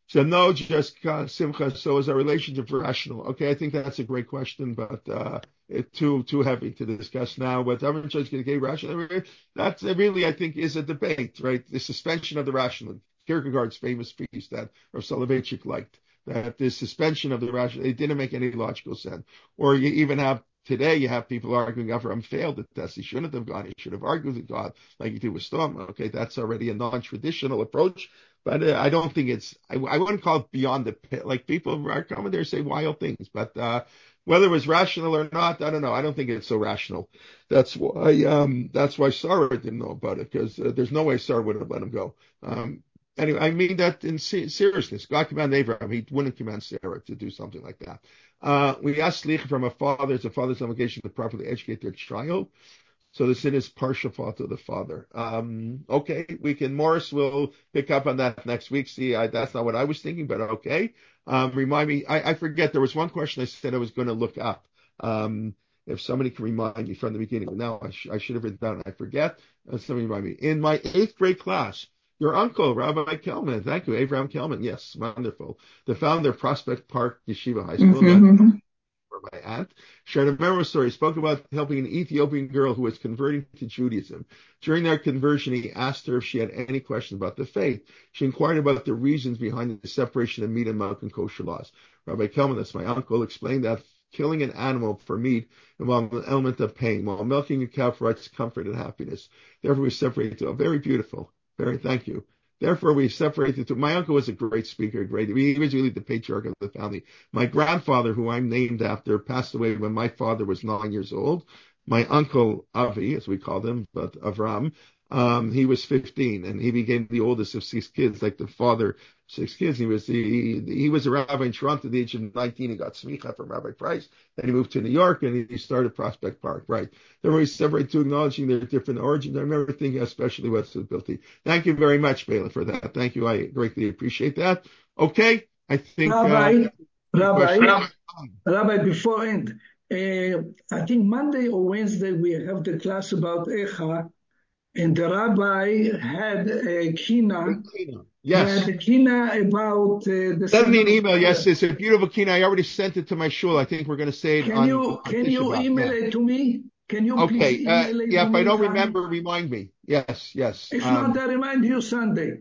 So no, just uh, Simcha. So is our relationship rational? Okay, I think that's a great question, but uh, it's too too heavy to discuss now. What Daven Church going to get rational? That's really, I think, is a debate, right? The suspension of the rational. Kierkegaard's famous piece that Rav Soloveitchik liked, that the suspension of the rational, it didn't make any logical sense. Or you even have today, you have people arguing Avraham failed the test. He shouldn't have gone. He should have argued with God like he did with Storm. Okay, that's already a non-traditional approach. But uh, I don't think it's, I, I wouldn't call it beyond the pit. Like people are coming there and say wild things, but, uh, whether it was rational or not, I don't know. I don't think it's so rational. That's why, um, that's why Sarah didn't know about it, because uh, there's no way Sarah would have let him go. Um, anyway, I mean that in se- seriousness. God commanded Abraham. He wouldn't command Sarah to do something like that. Uh, we ask slicha from a father. It's a father's obligation to properly educate their child. So the sin is partial fault of the father. Um, okay, we can, Morris will pick up on that next week. See, I, that's not what I was thinking, but okay. Um, remind me, I, I forget, there was one question I said I was going to look up. Um, if somebody can remind me from the beginning. Now I, sh- I should have written down, I forget. Uh, somebody remind me. In my eighth grade class, your uncle, Rabbi Kelman, thank you, Abraham Kelman. Yes, wonderful. The founder of Prospect Park Yeshiva High School. Mm-hmm. My aunt shared a memory story. Spoke about helping an Ethiopian girl who was converting to Judaism. During their conversion, he asked her if she had any questions about the faith. She inquired about the reasons behind the separation of meat and milk and kosher laws. Rabbi Kelman, that's my uncle, explained that killing an animal for meat involved an element of pain, while milking a cow provides comfort and happiness. Therefore, we separated to a very beautiful. Very thank you. Therefore, we separated to, my uncle was a great speaker, great. He was really the patriarch of the family. My grandfather, who I'm named after, passed away when my father was nine years old. My uncle, Avi, as we called him, but Avram, um, he was fifteen, and he became the oldest of six kids, like the father, six kids. He was the, he, he was a rabbi in Toronto at the age of nineteen. He got smicha from Rabbi Price. Then he moved to New York, and he started Prospect Park, right? Then we separate to acknowledging their different origins. I remember thinking especially what's ability. Thank you very much, Bela, for that. Thank you. I greatly appreciate that. Okay. I think, Rabbi, uh, Rabbi, Rabbi, Rabbi, before end, uh, I think Monday or Wednesday we have the class about Echa, and the rabbi had a kina. Yes. He had a kina about uh, the. Send me an email. Yes, it's a beautiful kina. I already sent it to my shul. I think we're going to say it can on. You, on can you email yeah. it to me? Can you okay. please email uh, it yeah, to if me? I don't remember, remind me. Yes, yes. If um, not, I remind you Sunday.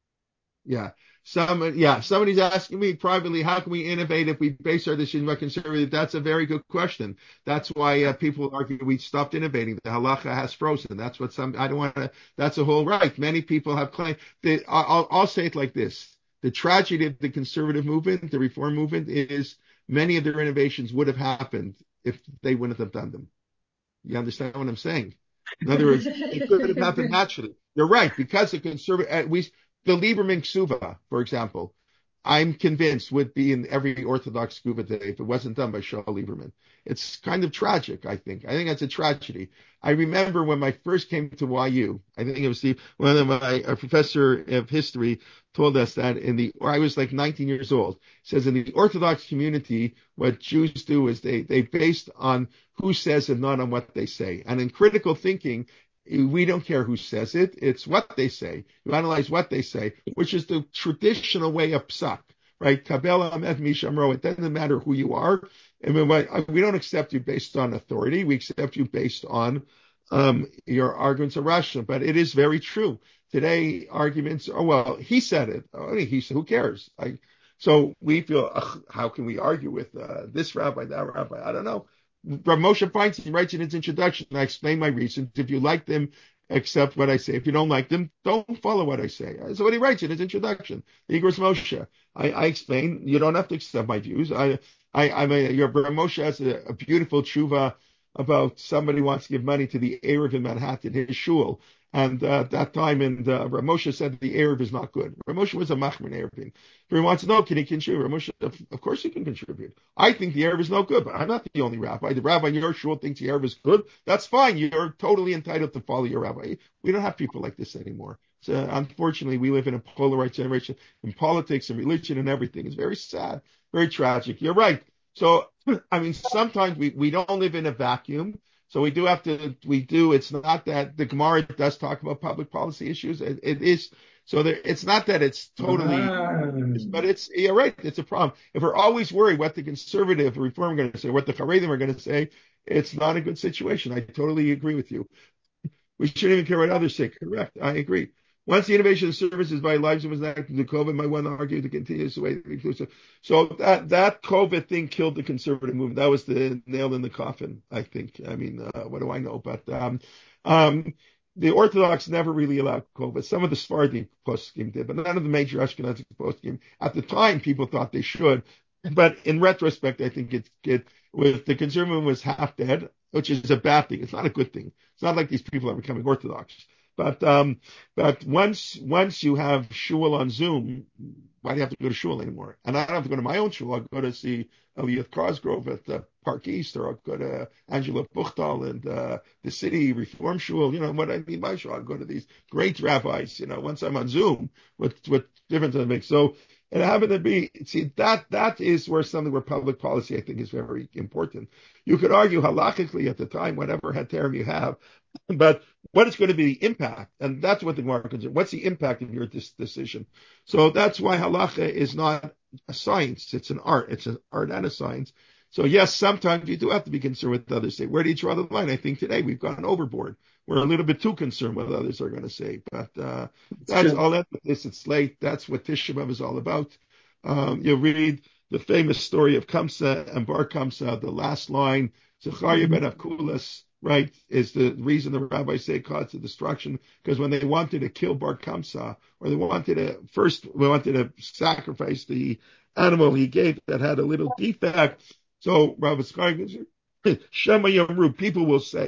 Yeah. Some, yeah, somebody's asking me privately, how can we innovate if we base our decision on conservative? That's a very good question. That's why uh, people argue we stopped innovating. The halacha has frozen. That's what some, I don't want to, that's a whole right. Many people have claimed that, I'll, I'll say it like this. The tragedy of the conservative movement, the reform movement, is many of their innovations would have happened if they wouldn't have done them. You understand what I'm saying? In other words, it could have happened naturally. You're right, because the conservative, we, the Lieberman Ksuva, for example, I'm convinced would be in every Orthodox Ksuva today if it wasn't done by Shaul Lieberman. It's kind of tragic, I think. I think that's a tragedy. I remember when I first came to Y U, I think it was the, one of my, a professor of history told us that in the, or I was like nineteen years old, says in the Orthodox community, what Jews do is they, they based on who says and not on what they say. And in critical thinking, we don't care who says it. It's what they say. You analyze what they say, which is the traditional way of psak, right? Kabbalah, Ahmed, Mishamro. It doesn't matter who you are. I mean, we don't accept you based on authority. We accept you based on um, your arguments are rational. But it is very true. Today, arguments are, well, he said it. Oh, he said, who cares? I, so we feel, ugh, how can we argue with uh, this rabbi, that rabbi? I don't know. Rav Moshe Feinstein writes in his introduction, I explain my reasons. If you like them, accept what I say. If you don't like them, don't follow what I say. So what he writes in his introduction, the Igros Moshe, I, I explain, you don't have to accept my views. I, I, I'm a, your Rav Moshe has a, a beautiful tshuva about somebody wants to give money to the Erev in Manhattan, his shul. And uh, at that time, and uh, Rav Moshe said the Erev is not good. Rav Moshe was a machmer Erevin. If he wants to know, can he contribute? Rav Moshe, of, of course he can contribute. I think the Erev is no good, but I'm not the only rabbi. The rabbi in your shul thinks the Erev is good. That's fine. You're totally entitled to follow your rabbi. We don't have people like this anymore. So unfortunately, we live in a polarized generation in politics and religion and everything. It's very sad, very tragic. You're right. So, I mean, sometimes we, we don't live in a vacuum. So we do have to, we do, it's not that the Gemara does talk about public policy issues. It, it is, So there, it's not that it's totally, Ah, but it's, you're right, it's a problem. If we're always worried what the conservative reform are going to say, what the Haredim are going to say, it's not a good situation. I totally agree with you. We shouldn't even care what others say. Correct. I agree. Once the innovation of services by lives was not to COVID, might want to argue to continue this way. So that, that COVID thing killed the conservative movement. That was the nail in the coffin, I think. I mean, uh, what do I know? But, um, um, the Orthodox never really allowed COVID. Some of the Sephardi poskim did, but none of the major Ashkenazi poskim. At the time, people thought they should. But in retrospect, I think it, it, with the conservative movement was half dead, which is a bad thing. It's not a good thing. It's not like these people are becoming Orthodox. But um, but once once you have shul on Zoom, why do you have to go to shul anymore? And I don't have to go to my own shul. I'll go to see Elliot Cosgrove at the Park East, or I'll go to Angela Buchtal and uh, the City Reform Shul. You know what I mean by shul? I'll go to these great rabbis. You know, once I'm on Zoom, what what difference does it make? So it happened to be, see, that that is where something where public policy, I think, is very important. You could argue halachically at the time, whatever heterim you have, but what is going to be the impact? And that's what the Gemara considers. What's the impact of your dis- decision? So that's why halacha is not a science. It's an art. It's an art and a science. So yes, sometimes you do have to be concerned with what others say. Where do you draw the line? I think today we've gone overboard. We're a little bit too concerned with what others are going to say. But uh, that's all that is. It's late. That's what Tisha B'Av is all about. Um, you read the famous story of Kamsa and Bar Kamsa, the last line, Zechariah ben Akulas, right, is the reason the rabbis say caused the destruction, because when they wanted to kill Bar Kamsa, or they wanted to, first, they wanted to sacrifice the animal he gave that had a little defect, so Rabbi Zechariah, Shema Yamru, people will say,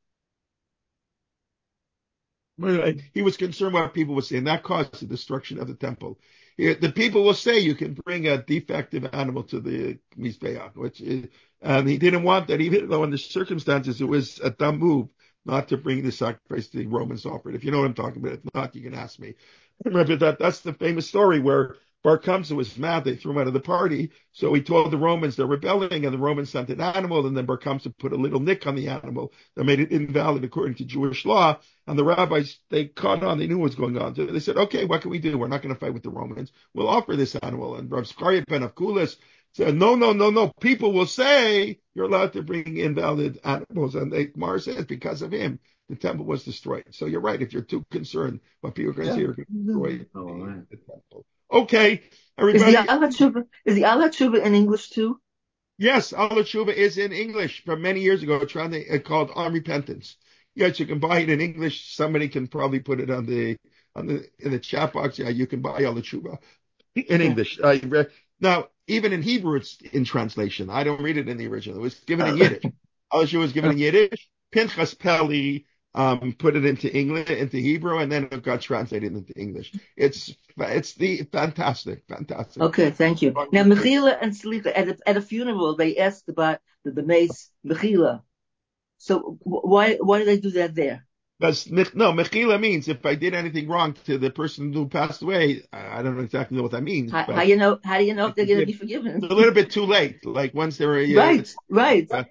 he was concerned what people would say, and that caused the destruction of the temple. The people will say you can bring a defective animal to the Mizbeach, which is, and he didn't want that, even though in the circumstances it was a dumb move not to bring the sacrifice the Romans offered. If you know what I'm talking about, if not, you can ask me. Remember that that's the famous story where Bar Kamsa was mad, they threw him out of the party, so he told the Romans they're rebelling, and the Romans sent an animal, and then Bar Kamsa put a little nick on the animal that made it invalid according to Jewish law, and the rabbis, they caught on, they knew what was going on. So they said, okay, what can we do? We're not going to fight with the Romans. We'll offer this animal. And Rav Zechariah ben Akulas said, no, no, no, no. People will say you're allowed to bring invalid animals. And they, Mar says, because of him, the temple was destroyed. So you're right. If you're too concerned what people are going to say, you're going to destroy Oh, right. the temple. Okay, Is everybody. the Allah Tshuva, is the Allah Tshuva in English too? Yes, Allah Tshuva is in English from many years ago. It's trying to, it's called On Repentance. Yes, you can buy it in English. Somebody can probably put it on the on the in the chat box. Yeah, you can buy Allah Tshuva in English. Uh, now, even in Hebrew, it's in translation. I don't read it in the original. It was given in Yiddish. Allah Tshuva was given in Yiddish. Pinchas Peli um, put it into English, into Hebrew, and then it got translated into English. It's it's the fantastic, fantastic. Okay, thank you. Now, Mechila and Slicha, at a, at a funeral, they asked about the, the mace Mechila. So why why do they do that there? Because no, mechila means if I did anything wrong to the person who passed away, I don't know exactly what that means. How, how you know? How do you know if they're going to be forgiven? It's a little bit too late. Like once they're uh, right, right. Uh,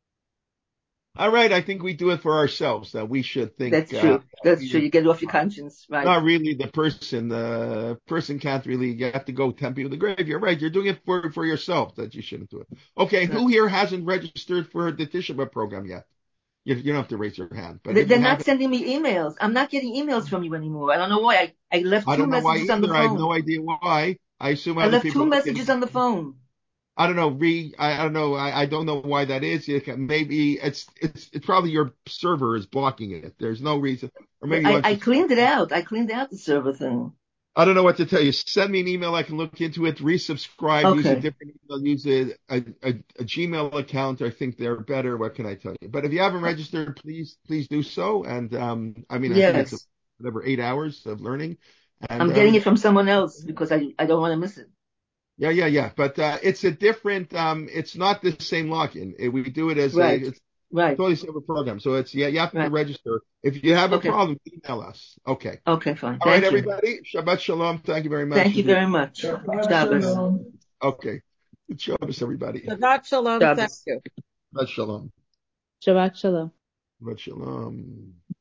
all right, I think we do it for ourselves. That we should think. That's true. Uh, That's true. You get it off your conscience, right? Not really the person. The person can't really. You have to go tempt people to the grave. You're right. You're doing it for for yourself. That you shouldn't do it. Okay, who here hasn't registered for the Tisha B'Av program yet? You, you don't have to raise your hand. But they're not sending me emails. I'm not getting emails from you anymore. I don't know why. I, I left two messages on the phone. I have no idea why. I assume I left two messages on the phone. I don't know. Re, I, I don't know. I, I don't know why that is. Maybe it's it's it's probably your server is blocking it. There's no reason. Or maybe I, I cleaned it out. I cleaned out the server thing. I don't know what to tell you. Send me an email. I can look into it. Resubscribe. Okay. Use a different email. Use a, a, a, a Gmail account. I think they're better. What can I tell you? But if you haven't registered, please please do so. And um, I mean, yes. I think it's a, whatever eight hours of learning. And, I'm getting um, it from someone else because I I don't want to miss it. Yeah, yeah, yeah. But uh, it's a different. Um, it's not the same login. It, we do it as right. a. It's, Right. Totally separate program. So it's, yeah, you have to right. register. If you have a okay. problem, email us. Okay. Okay, fine. All Thank right, you. everybody. Shabbat shalom. Thank you very much. Thank you very much. Shabbat Shabbos. shalom. Okay. Shabbos, everybody. Shabbat shalom. Shabbos. Thank you. Shabbat shalom. Shabbat shalom. Shabbat shalom.